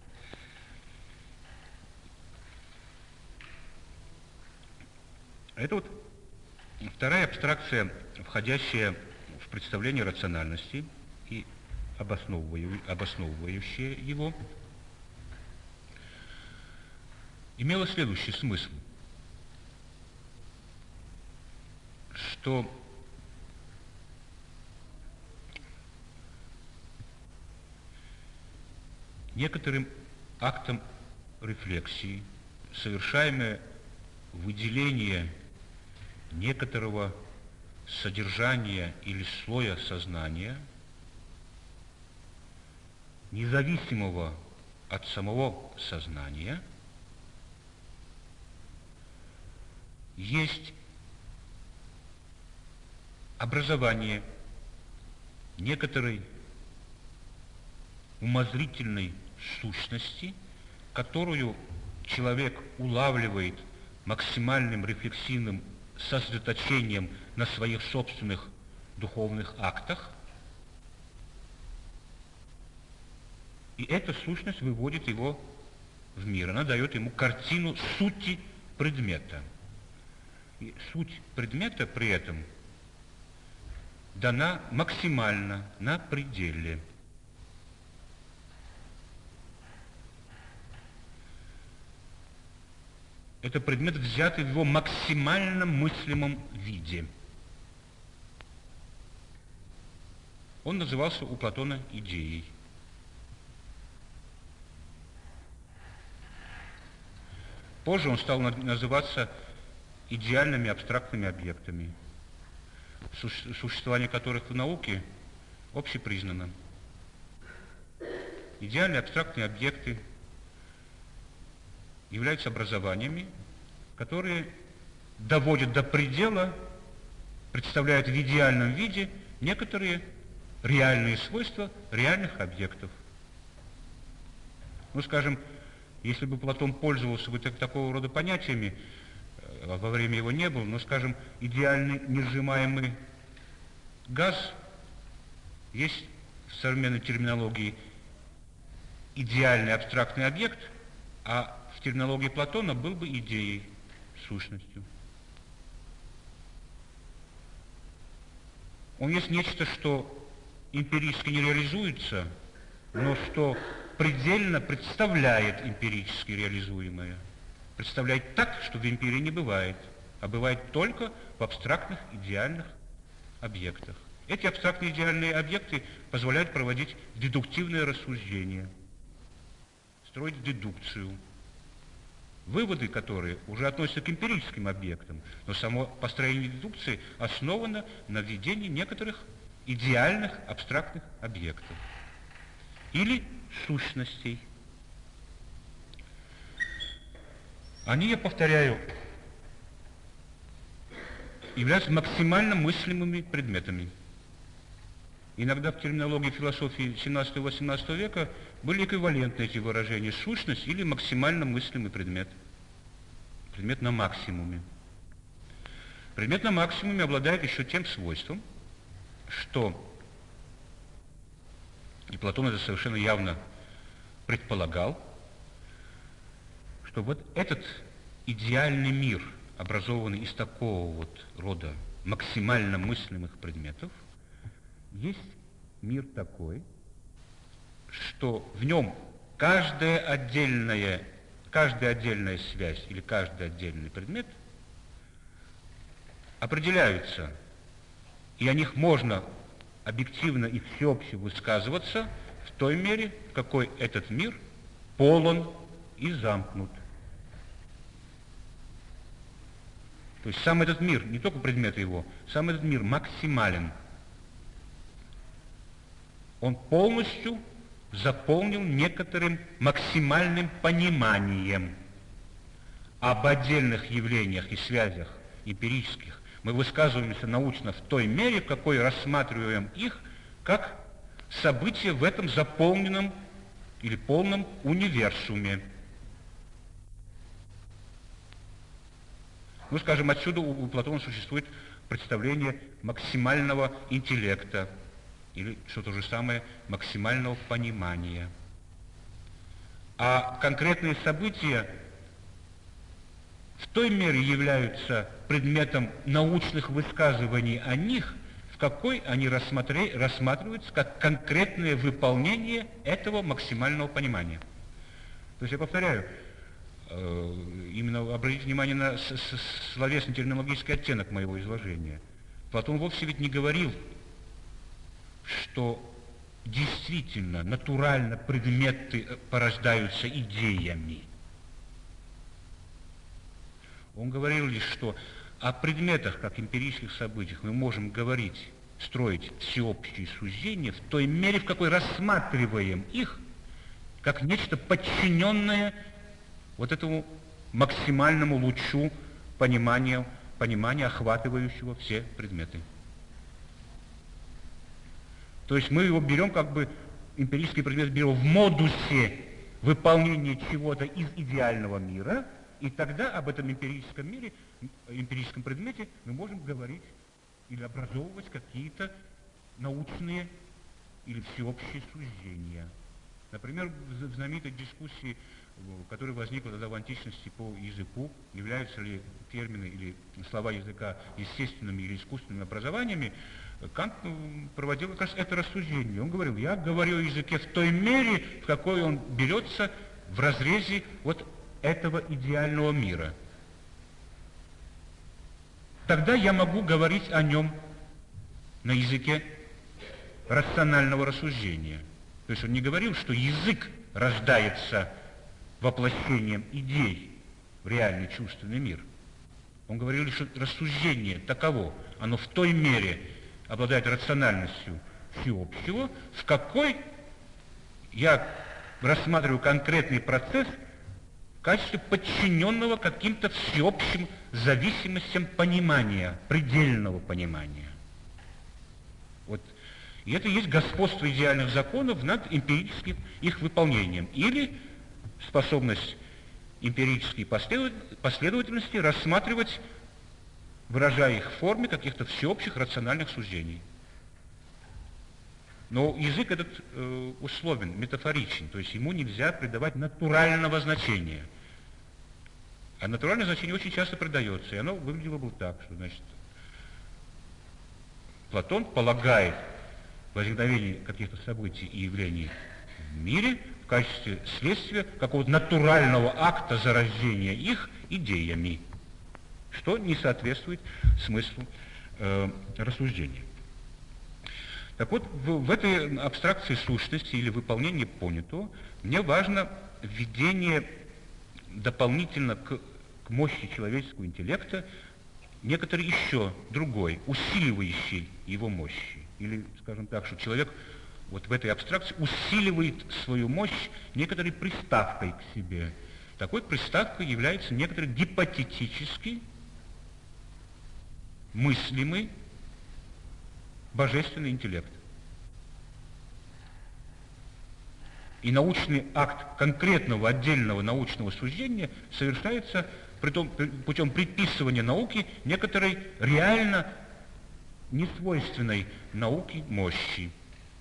Это вот вторая абстракция, входящая в представление рациональности и обосновывающая его, имела следующий смысл, что некоторым актом рефлексии, совершаемое выделение некоторого содержания или слоя сознания, независимого от самого сознания, есть образование некоторой умозрительной сущности, которую человек улавливает максимальным рефлексивным сосредоточением на своих собственных духовных актах, и эта сущность выводит его в мир, она дает ему картину сути предмета. И суть предмета при этом дана максимально, на пределе. Это предмет, взятый в его максимально мыслимом виде. Он назывался у Платона идеей. Позже он стал называться идеальными абстрактными объектами, существование которых в науке общепризнано. Идеальные абстрактные объекты являются образованиями, которые доводят до предела, представляют в идеальном виде некоторые реальные свойства реальных объектов. Ну, скажем, если бы Платон пользовался бы так, такого рода понятиями, во время его не было, но, скажем, идеальный несжимаемый газ есть в современной терминологии идеальный абстрактный объект, а в терминологии Платона был бы идеей, сущностью. Он есть нечто, что эмпирически не реализуется, но что предельно представляет эмпирически реализуемое. Представляет так, что в эмпирии не бывает, а бывает только в абстрактных идеальных объектах. Эти абстрактные идеальные объекты позволяют проводить дедуктивное рассуждение, строить дедукцию, выводы, которые уже относятся к эмпирическим объектам, но само построение дедукции основано на введении некоторых идеальных абстрактных объектов или сущностей. Они, я повторяю, являются максимально мыслимыми предметами. Иногда в терминологии философии семнадцатого-восемнадцатого века были эквивалентны эти выражения: сущность или максимально мыслимый предмет. Предмет на максимуме. Предмет на максимуме обладает еще тем свойством, что, и Платон это совершенно явно предполагал, что вот этот идеальный мир, образованный из такого вот рода максимально мыслимых предметов, есть мир такой, что в нем каждая отдельная, каждая отдельная связь или каждый отдельный предмет определяются, и о них можно объективно и всеобще высказываться в той мере, в какой этот мир полон и замкнут. То есть сам этот мир, не только предметы его, сам этот мир максимален. Он полностью заполнил некоторым максимальным пониманием об отдельных явлениях и связях эмпирических. Мы высказываемся научно в той мере, в какой рассматриваем их как события в этом заполненном или полном универсуме. Ну, скажем, отсюда у, у Платона существует представление максимального интеллекта, или, что то же самое, максимального понимания. А конкретные события в той мере являются предметом научных высказываний о них, в какой они рассматриваются как конкретное выполнение этого максимального понимания. То есть, я повторяю, именно обратите внимание на словесный терминологический оттенок моего изложения. Платон вовсе ведь не говорил, что действительно, натурально предметы порождаются идеями. Он говорил лишь, что о предметах, как эмпирических событиях, мы можем говорить, строить всеобщие суждения в той мере, в какой рассматриваем их как нечто подчиненное вот этому максимальному лучу понимания, понимания, охватывающего все предметы. То есть мы его берем, как бы, эмпирический предмет берем в модусе выполнения чего-то из идеального мира, и тогда об этом эмпирическом мире, эмпирическом предмете мы можем говорить или образовывать какие-то научные или всеобщие суждения. Например, в знаменитой дискуссии, которая возникла тогда в античности по языку, являются ли термины или слова языка естественными или искусственными образованиями, Кант проводил как раз это рассуждение. Он говорил, я говорю о языке в той мере, в какой он берется в разрезе вот этого идеального мира. Тогда я могу говорить о нем на языке рационального рассуждения. То есть он не говорил, что язык рождается воплощением идей в реальный чувственный мир. Он говорил лишь, что рассуждение таково, оно в той мере обладает рациональностью всеобщего, в какой я рассматриваю конкретный процесс в качестве подчиненного каким-то всеобщим зависимостям понимания, предельного понимания. Вот. И это и есть господство идеальных законов над эмпирическим их выполнением. Или способность эмпирической последовательности рассматривать, выражая их в форме каких-то всеобщих рациональных суждений. Но язык этот э, условен, метафоричен, то есть ему нельзя придавать натурального значения. А натуральное значение очень часто придается, и оно выглядело бы так, что, значит, Платон полагает возникновение каких-то событий и явлений в мире в качестве следствия какого-то натурального акта зарождения их идеями, что не соответствует смыслу э, рассуждения. Так вот, в, в этой абстракции сущности или выполнении понятого мне важно введение дополнительно к, к мощи человеческого интеллекта некоторый еще другой, усиливающий его мощи. Или, скажем так, что человек вот в этой абстракции усиливает свою мощь некоторой приставкой к себе. Такой приставкой является некоторый гипотетический, мыслимый божественный интеллект. И научный акт конкретного отдельного научного суждения совершается притом, путем приписывания науке некоторой реально несвойственной науке мощи.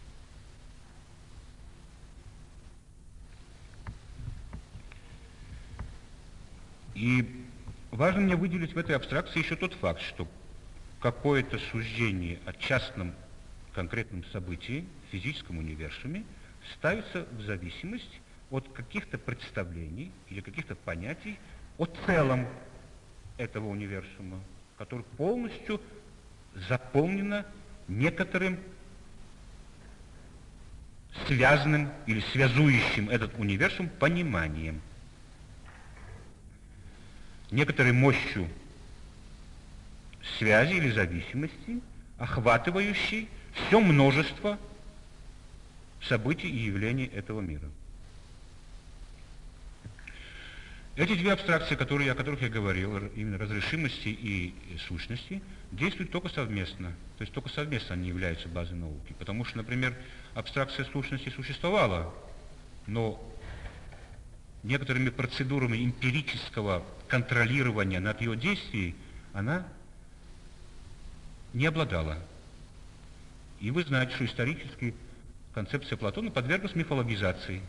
И важно мне выделить в этой абстракции еще тот факт, что какое-то суждение о частном конкретном событии в физическом универсуме ставится в зависимость от каких-то представлений или каких-то понятий о целом этого универсума, который полностью заполнено некоторым связанным или связующим этот универсум пониманием, некоторой мощью связи или зависимости, охватывающей все множество событий и явлений этого мира. Эти две абстракции, которые, о которых я говорил, именно разрешимости и сущности, действуют только совместно. То есть только совместно они являются базой науки. Потому что, например, абстракция сущности существовала, но некоторыми процедурами эмпирического контролирования над ее действием она не обладала. И вы знаете, что исторически концепция Платона подверглась мифологизации.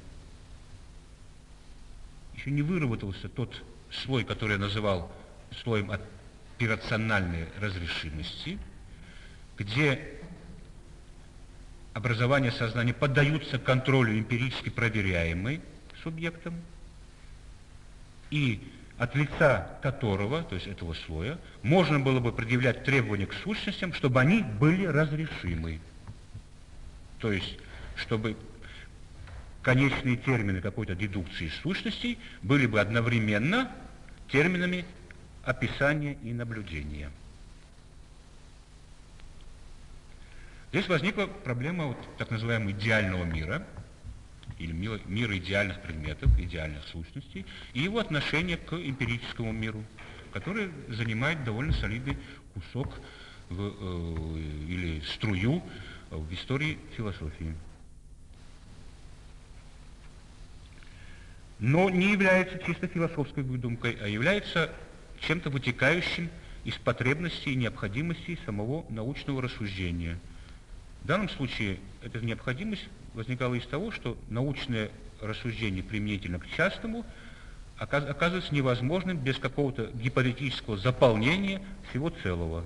Еще не выработался тот слой, который я называл слоем операциональной разрешимости, где образование сознания поддаются контролю эмпирически проверяемым субъектом, и от лица которого, то есть этого слоя, можно было бы предъявлять требования к сущностям, чтобы они были разрешимы. То есть, чтобы конечные термины какой-то дедукции сущностей были бы одновременно терминами описания и наблюдения. Здесь возникла проблема вот так называемого идеального мира, или мира, мира идеальных предметов, идеальных сущностей, и его отношение к эмпирическому миру, который занимает довольно солидный кусок в, э, или струю в истории философии. Но не является чисто философской выдумкой, а является чем-то вытекающим из потребностей и необходимостей самого научного рассуждения. В данном случае эта необходимость возникала из того, что научное рассуждение применительно к частному оказывается невозможным без какого-то гипотетического заполнения всего целого.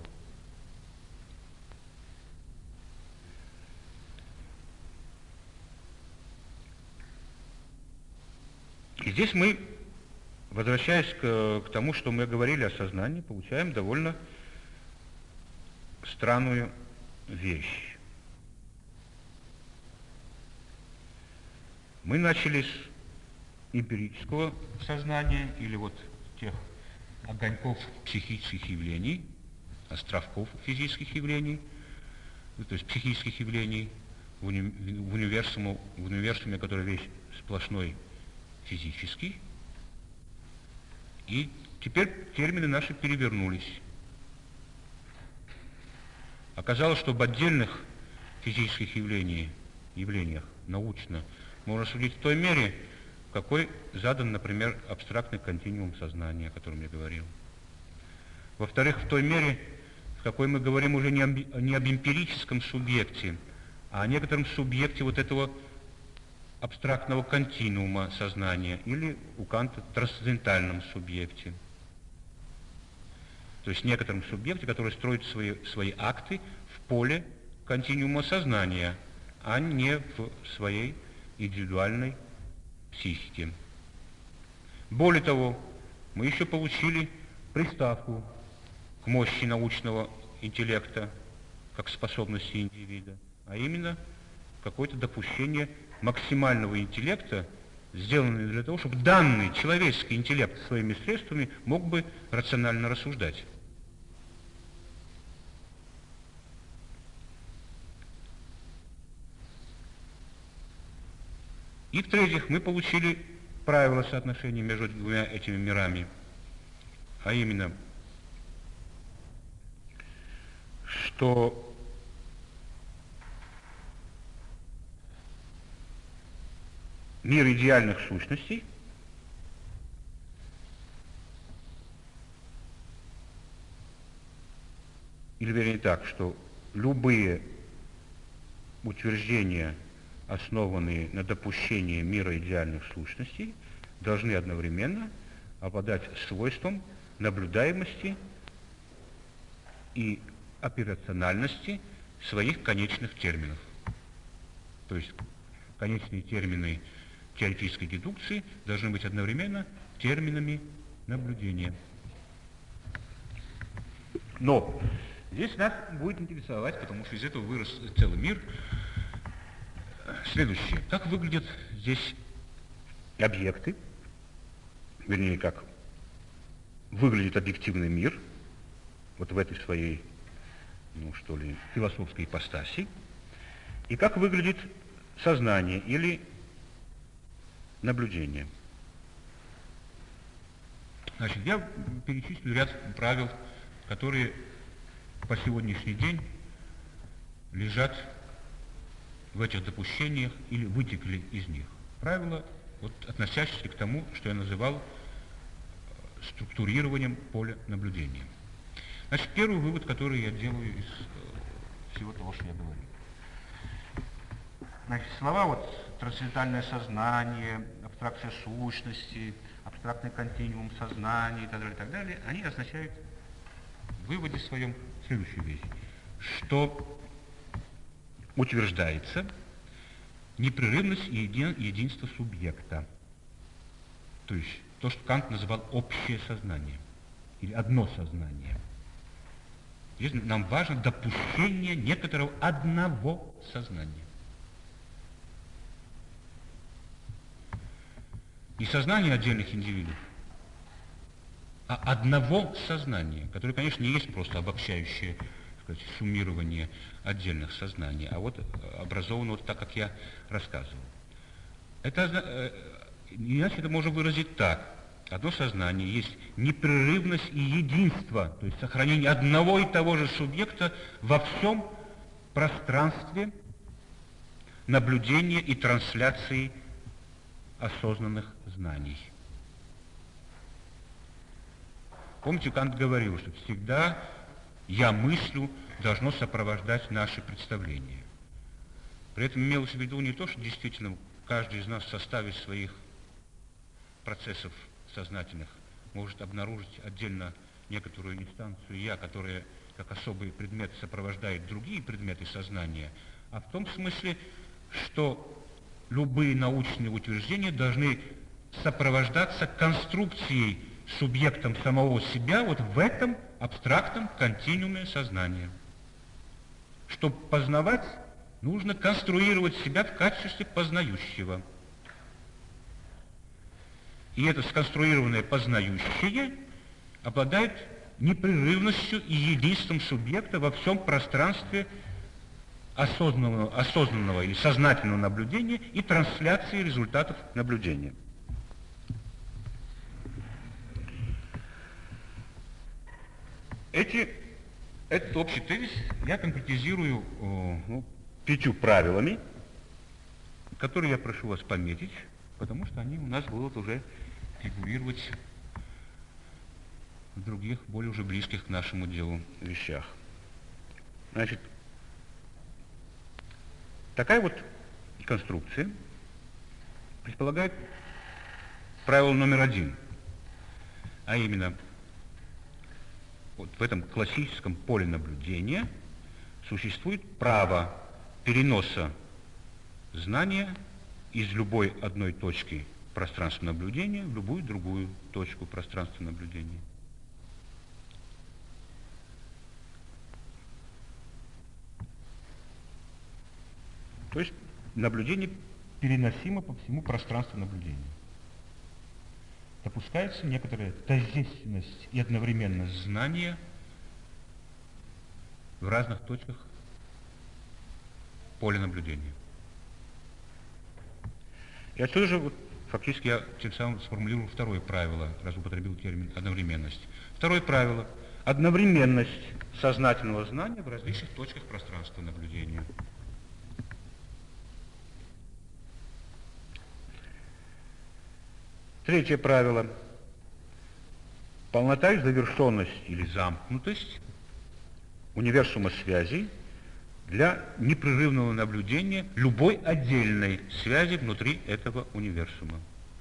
И здесь мы, возвращаясь к, к тому, что мы говорили о сознании, получаем довольно странную вещь. Мы начали с эмпирического сознания, или вот тех огоньков психических явлений, островков физических явлений, то есть психических явлений в, уни, в, универсуму, в универсуме, который весь сплошной физический. И теперь термины наши перевернулись. Оказалось, что об отдельных физических явлениях, явлениях научно можно судить в той мере, в какой задан, например, абстрактный континуум сознания, о котором я говорил. Во-вторых, в той мере, в какой мы говорим уже не об, не об эмпирическом субъекте, а о некотором субъекте вот этого абстрактного континуума сознания, или у Канта трансцендентальном субъекте. То есть некотором субъекте, который строит свои, свои акты в поле континуума сознания, а не в своей индивидуальной психике. Более того, мы еще получили приставку к мощи научного интеллекта как способности индивида, а именно какое-то допущение максимального интеллекта, сделанное для того, чтобы данный человеческий интеллект своими средствами мог бы рационально рассуждать. И в-третьих, мы получили правила соотношения между двумя этими мирами, а именно, что мир идеальных сущностей или вернее так, что любые утверждения, основанные на допущении мира идеальных сущностей, должны одновременно обладать свойством наблюдаемости и операциональности своих конечных терминов. То есть конечные термины теоретической дедукции должны быть одновременно терминами наблюдения. Но здесь нас будет интересовать, потому что из этого вырос целый мир, следующее. Как выглядят здесь объекты, вернее, как выглядит объективный мир, вот в этой своей, ну что ли, философской ипостаси, и как выглядит сознание или наблюдение. Значит, я перечислю ряд правил, которые по сегодняшний день лежат в этих допущениях или вытекли из них. Правила, вот, относящиеся к тому, что я называл структурированием поля наблюдения. Значит, первый вывод, который я делаю из э, всего того, что я говорю. Значит, слова вот трансцендентальное сознание, абстракция сущности, абстрактный континуум сознания и так далее, и так далее, они означают в выводе своем следующую вещь, что утверждается непрерывность и един, единство субъекта. То есть то, что Кант называл общее сознание или одно сознание. Здесь нам важно допущение некоторого одного сознания. Не сознание отдельных индивидов, а одного сознания, которое, конечно, не есть просто обобщающее, так сказать, суммирование отдельных сознаний, а вот образовано вот так, как я рассказывал. Это, иначе это можно выразить так. Одно сознание есть непрерывность и единство, то есть сохранение одного и того же субъекта во всем пространстве наблюдения и трансляции осознанных знаний. Помните, Кант говорил, что всегда «я мыслю» должно сопровождать наши представления. При этом имелось в виду не то, что действительно каждый из нас в составе своих процессов сознательных может обнаружить отдельно некоторую инстанцию «я», которая как особый предмет сопровождает другие предметы сознания, а в том смысле, что любые научные утверждения должны сопровождаться конструкцией субъектом самого себя вот в этом абстрактном континууме сознания. Чтобы познавать, нужно конструировать себя в качестве познающего. И это сконструированное познающее обладает непрерывностью и единством субъекта во всем пространстве осознанного, осознанного или сознательного наблюдения и трансляции результатов наблюдения. Эти, этот общий тезис я конкретизирую ну, пятью правилами, которые я прошу вас пометить, потому что они у нас будут уже фигурировать в других, более уже близких к нашему делу вещах. Значит, такая вот конструкция предполагает правило номер один, а именно вот в этом классическом поле наблюдения существует право переноса знания из любой одной точки пространства наблюдения в любую другую точку пространства наблюдения. То есть наблюдение переносимо по всему пространству наблюдения. Допускается некоторая тождественность и одновременно знание в разных точках поля наблюдения. И отсюда же вот, фактически я тем самым сформулировал второе правило, раз употребил термин одновременность. Второе правило – одновременность сознательного знания в различных точках пространства наблюдения. Третье правило – полнота и завершенность или замкнутость универсума связей для непрерывного наблюдения любой отдельной связи внутри этого универсума.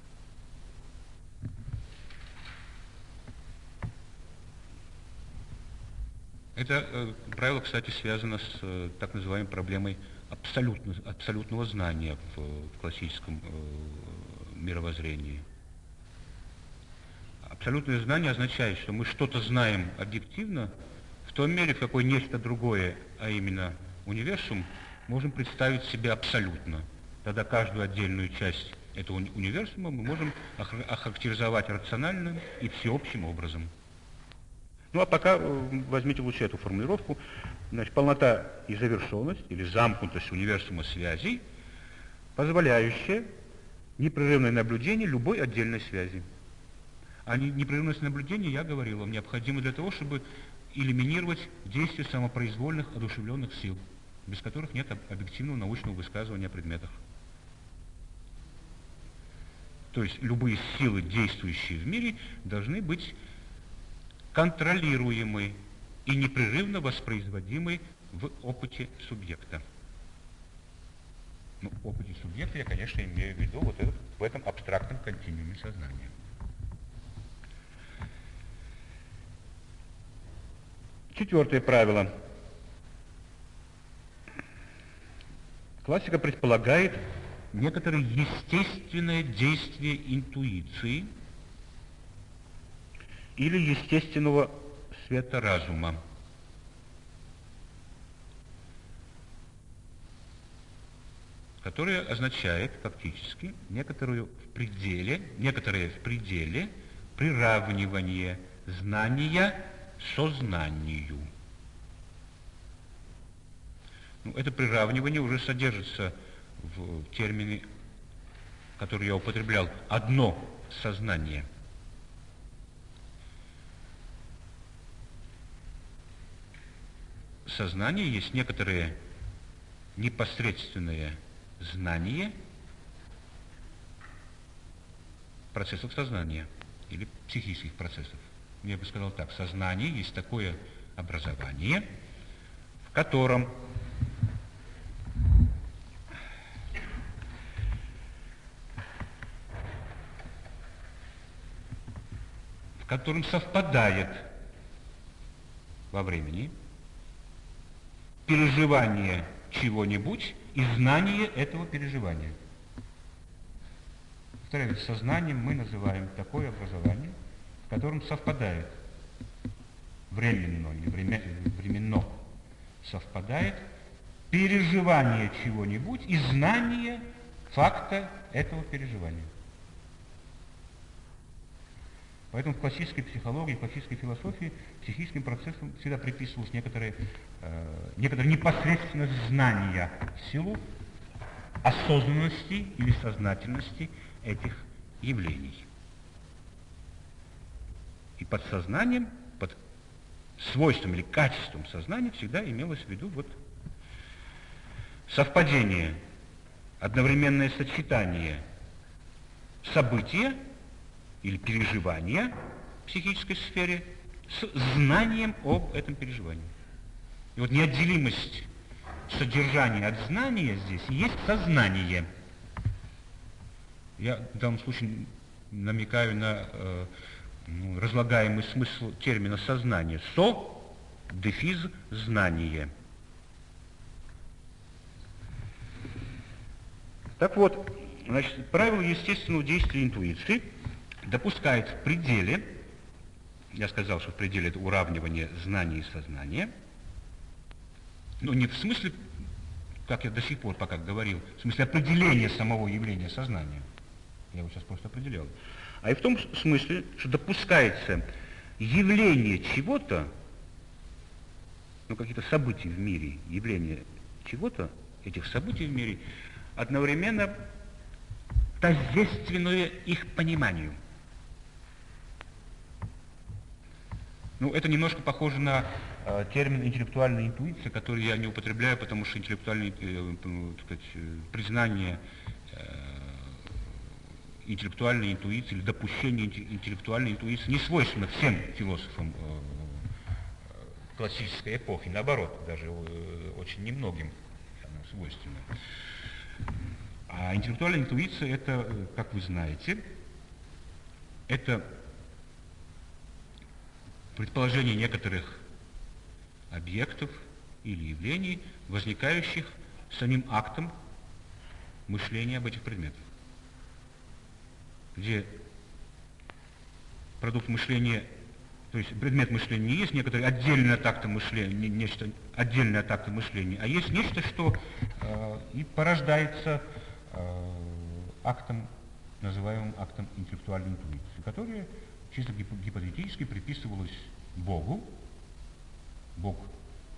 Это э, правило, кстати, связано с э, так называемой проблемой абсолютно, абсолютного знания в, в классическом э, мировоззрении. Абсолютное знание означает, что мы что-то знаем объективно в том мере, в какой нечто другое, а именно универсум, можем представить себе абсолютно. Тогда каждую отдельную часть этого уни универсума мы можем охарактеризовать рациональным и всеобщим образом. Ну а пока возьмите лучше эту формулировку. Значит, полнота и завершенность, или замкнутость универсума связей, позволяющая непрерывное наблюдение любой отдельной связи. А непрерывность наблюдения, я говорил вам, необходима для того, чтобы элиминировать действие самопроизвольных одушевленных сил, без которых нет объективного научного высказывания о предметах. То есть любые силы, действующие в мире, должны быть контролируемы и непрерывно воспроизводимы в опыте субъекта. Ну, в опыте субъекта я, конечно, имею в виду вот этот, в этом абстрактном континууме сознания. Четвертое правило. Классика предполагает некоторое естественное действие интуиции или естественного света разума. Которое означает фактически некоторую в пределе, некоторое в пределе приравнивание знания сознанию. Ну, это приравнивание уже содержится в термине, который я употреблял, одно сознание. Сознание есть некоторое непосредственное знание процессов сознания или психических процессов. Я бы сказал так, сознание есть такое образование, в котором в котором совпадает во времени переживание чего-нибудь и знание этого переживания. Повторяю, сознанием мы называем такое образование, в котором совпадает временно или временно совпадает переживание чего-нибудь и знание факта этого переживания. Поэтому в классической психологии, в классической философии психическим процессам всегда приписывалось некоторое, э, некоторое непосредственное знание в силу осознанности или сознательности этих явлений. И под сознанием, под свойством или качеством сознания всегда имелось в виду вот совпадение, одновременное сочетание события или переживания в психической сфере с знанием об этом переживании. И вот неотделимость содержания от знания здесь есть сознание. Я в данном случае намекаю на э, ну, разлагаемый смысл термина сознание. Со, дефиз, знание. Так вот, значит, правило естественного действия интуиции допускает в пределе, я сказал, что в пределе это уравнивание знания и сознания, но не в смысле, как я до сих пор пока говорил, в смысле определения самого явления сознания, я его сейчас просто определял, а и в том смысле, что допускается явление чего-то, ну какие-то события в мире, явление чего-то, этих событий в мире, одновременно тождественное их пониманию. Ну, это немножко похоже на э, термин интеллектуальная интуиция, который я не употребляю, потому что интеллектуальное э, э, так сказать, э, признание э, интеллектуальной интуиции или допущение интеллектуальной интуиции не свойственно всем философам э, классической эпохи, наоборот, даже э, очень немногим она свойственна. А интеллектуальная интуиция, это, как вы знаете, это предположение некоторых объектов или явлений, возникающих самим актом мышления об этих предметах, где продукт мышления, то есть предмет мышления не есть некоторый отдельный от акта мышления, нечто отдельное от акта мышления, а есть нечто, что э, и порождается э, актом, называемым актом интеллектуальной интуиции, которое чисто гипотетически приписывалось Богу. Бог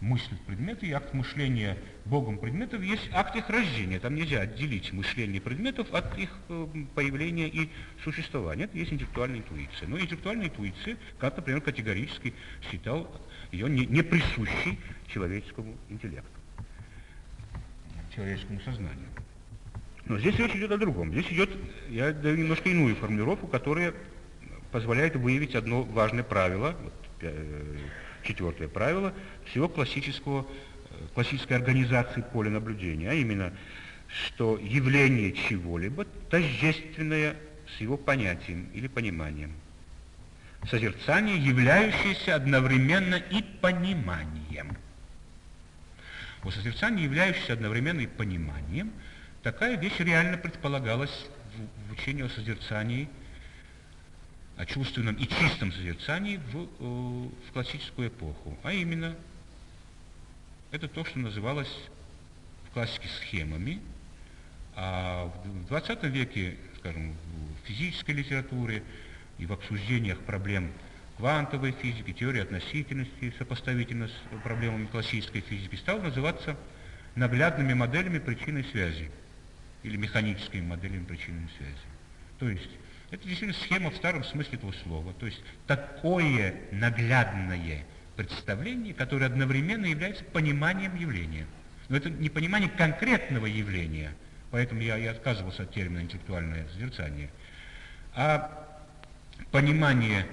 мыслят предметы, и акт мышления Богом предметов есть акт их рождения. Там нельзя отделить мышление предметов от их э, появления и существования. Это есть интеллектуальная интуиция. Но интеллектуальная интуиция, Кант, например, категорически считал ее не, не присущей человеческому интеллекту, человеческому сознанию. Но здесь речь идет о другом. Здесь идет, я даю немножко иную формулировку, которая позволяет выявить одно важное правило, вот, э, четвертое правило всего классического, классической организации поля наблюдения, а именно, что явление чего-либо тождественное с его понятием или пониманием. Созерцание, являющееся одновременно и пониманием. У созерцания, являющееся одновременно и пониманием, такая вещь реально предполагалась в, в учении о созерцании, о чувственном и чистом созерцании в, в классическую эпоху. А именно, это то, что называлось в классике схемами, а в двадцатом веке, скажем, в физической литературе и в обсуждениях проблем квантовой физики, теории относительности, сопоставительно с проблемами классической физики, стало называться наглядными моделями причинной связи или механическими моделями причинной связи. То есть это действительно схема в старом смысле этого слова, то есть такое наглядное представление, которое одновременно является пониманием явления. Но это не понимание конкретного явления, поэтому я и отказывался от термина интеллектуальное созерцание, а понимание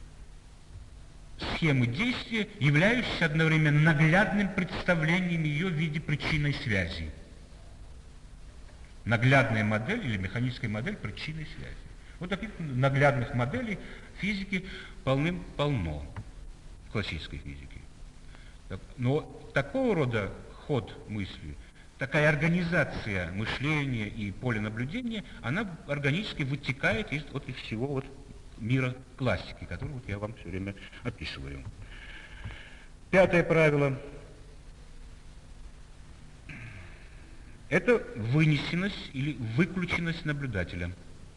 схемы действия, являющейся одновременно наглядным представлением ее в виде причинной связи. Наглядная модель или механическая модель причинной связи. Вот таких наглядных моделей физики полным-полно в классической физике. Но такого рода ход мысли, такая организация мышления и поля наблюдения, она органически вытекает из, вот, из всего вот мира классики, который вот я вам все время описываю. Пятое правило – это вынесенность или выключенность наблюдателя,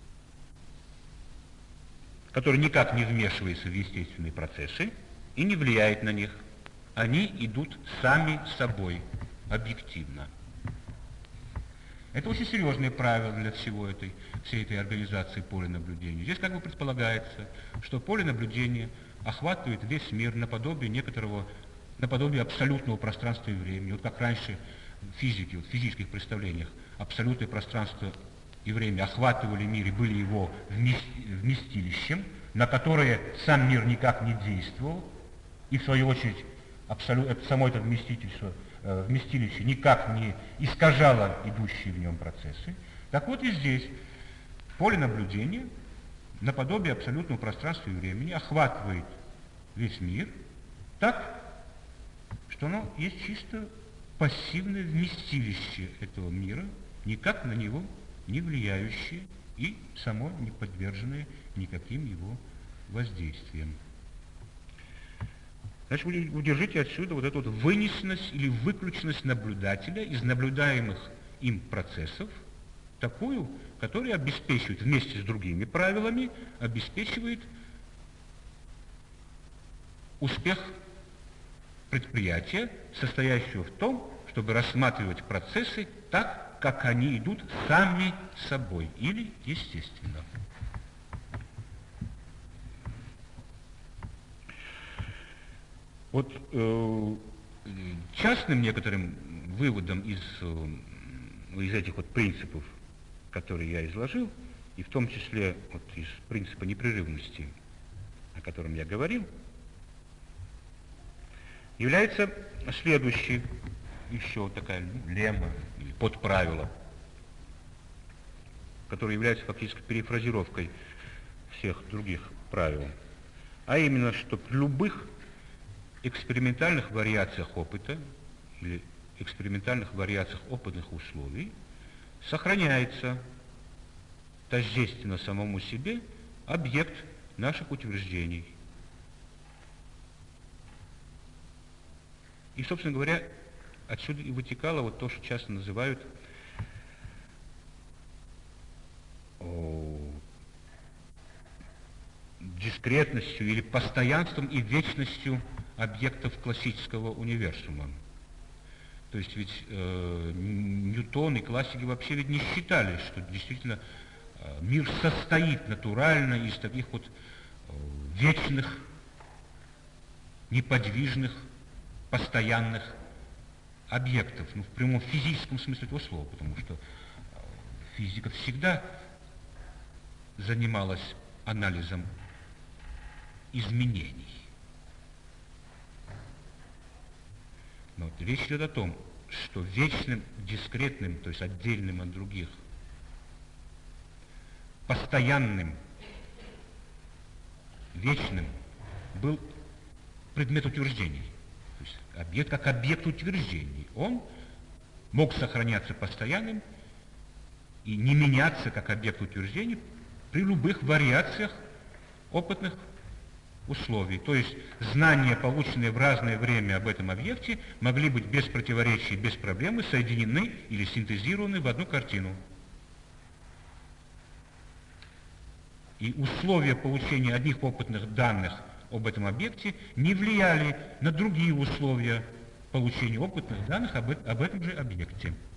который никак не вмешивается в естественные процессы и не влияет на них. Они идут сами собой, объективно. Это очень серьезное правило для всего этой, всей этой организации поля наблюдения. Здесь как бы предполагается, что поле наблюдения охватывает весь мир наподобие некоторого, наподобие абсолютного пространства и времени. Вот как раньше в физике, вот в физических представлениях абсолютное пространство и время охватывали мир и были его вместилищем, на которое сам мир никак не действовал, и в свою очередь абсолют, это само это вместительство, э, вместилище никак не искажало идущие в нем процессы. Так вот и здесь поле наблюдения, наподобие абсолютного пространства и времени, охватывает весь мир так, что оно есть чисто пассивное вместилище этого мира, никак на него не влияющее и само не подверженное никаким его воздействием. Значит, вы удержите отсюда вот эту вот вынесенность или выключенность наблюдателя из наблюдаемых им процессов, такую, которая обеспечивает вместе с другими правилами, обеспечивает успех предприятия, состоящего в том, чтобы рассматривать процессы так, как они идут сами собой или естественно. Вот э, частным некоторым выводом из, э, из этих вот принципов, которые я изложил, и в том числе вот из принципа непрерывности, о котором я говорил, является следующий, еще такая лемма или подправило, которое является фактически перефразировкой всех других правил, а именно, что при любых экспериментальных вариациях опыта или экспериментальных вариациях опытных условий сохраняется тождественно самому себе объект наших утверждений. И, собственно говоря, отсюда и вытекало вот то, что часто называют о, дискретностью или постоянством и вечностью объектов классического универсума. То есть ведь э, Ньютон и классики вообще ведь не считали, что действительно э, мир состоит натурально из таких вот э, вечных, неподвижных, постоянных объектов, ну, в прямом физическом смысле этого слова, потому что э, физика всегда занималась анализом изменений. Но вот речь идет о том, что вечным, дискретным, то есть отдельным от других, постоянным, вечным был предмет утверждений. То есть объект как объект утверждений. Он мог сохраняться постоянным и не меняться как объект утверждений при любых вариациях опытных условий. То есть знания, полученные в разное время об этом объекте, могли быть без противоречий, без проблемы соединены или синтезированы в одну картину. И условия получения одних опытных данных об этом объекте не влияли на другие условия получения опытных данных об, об этом же объекте.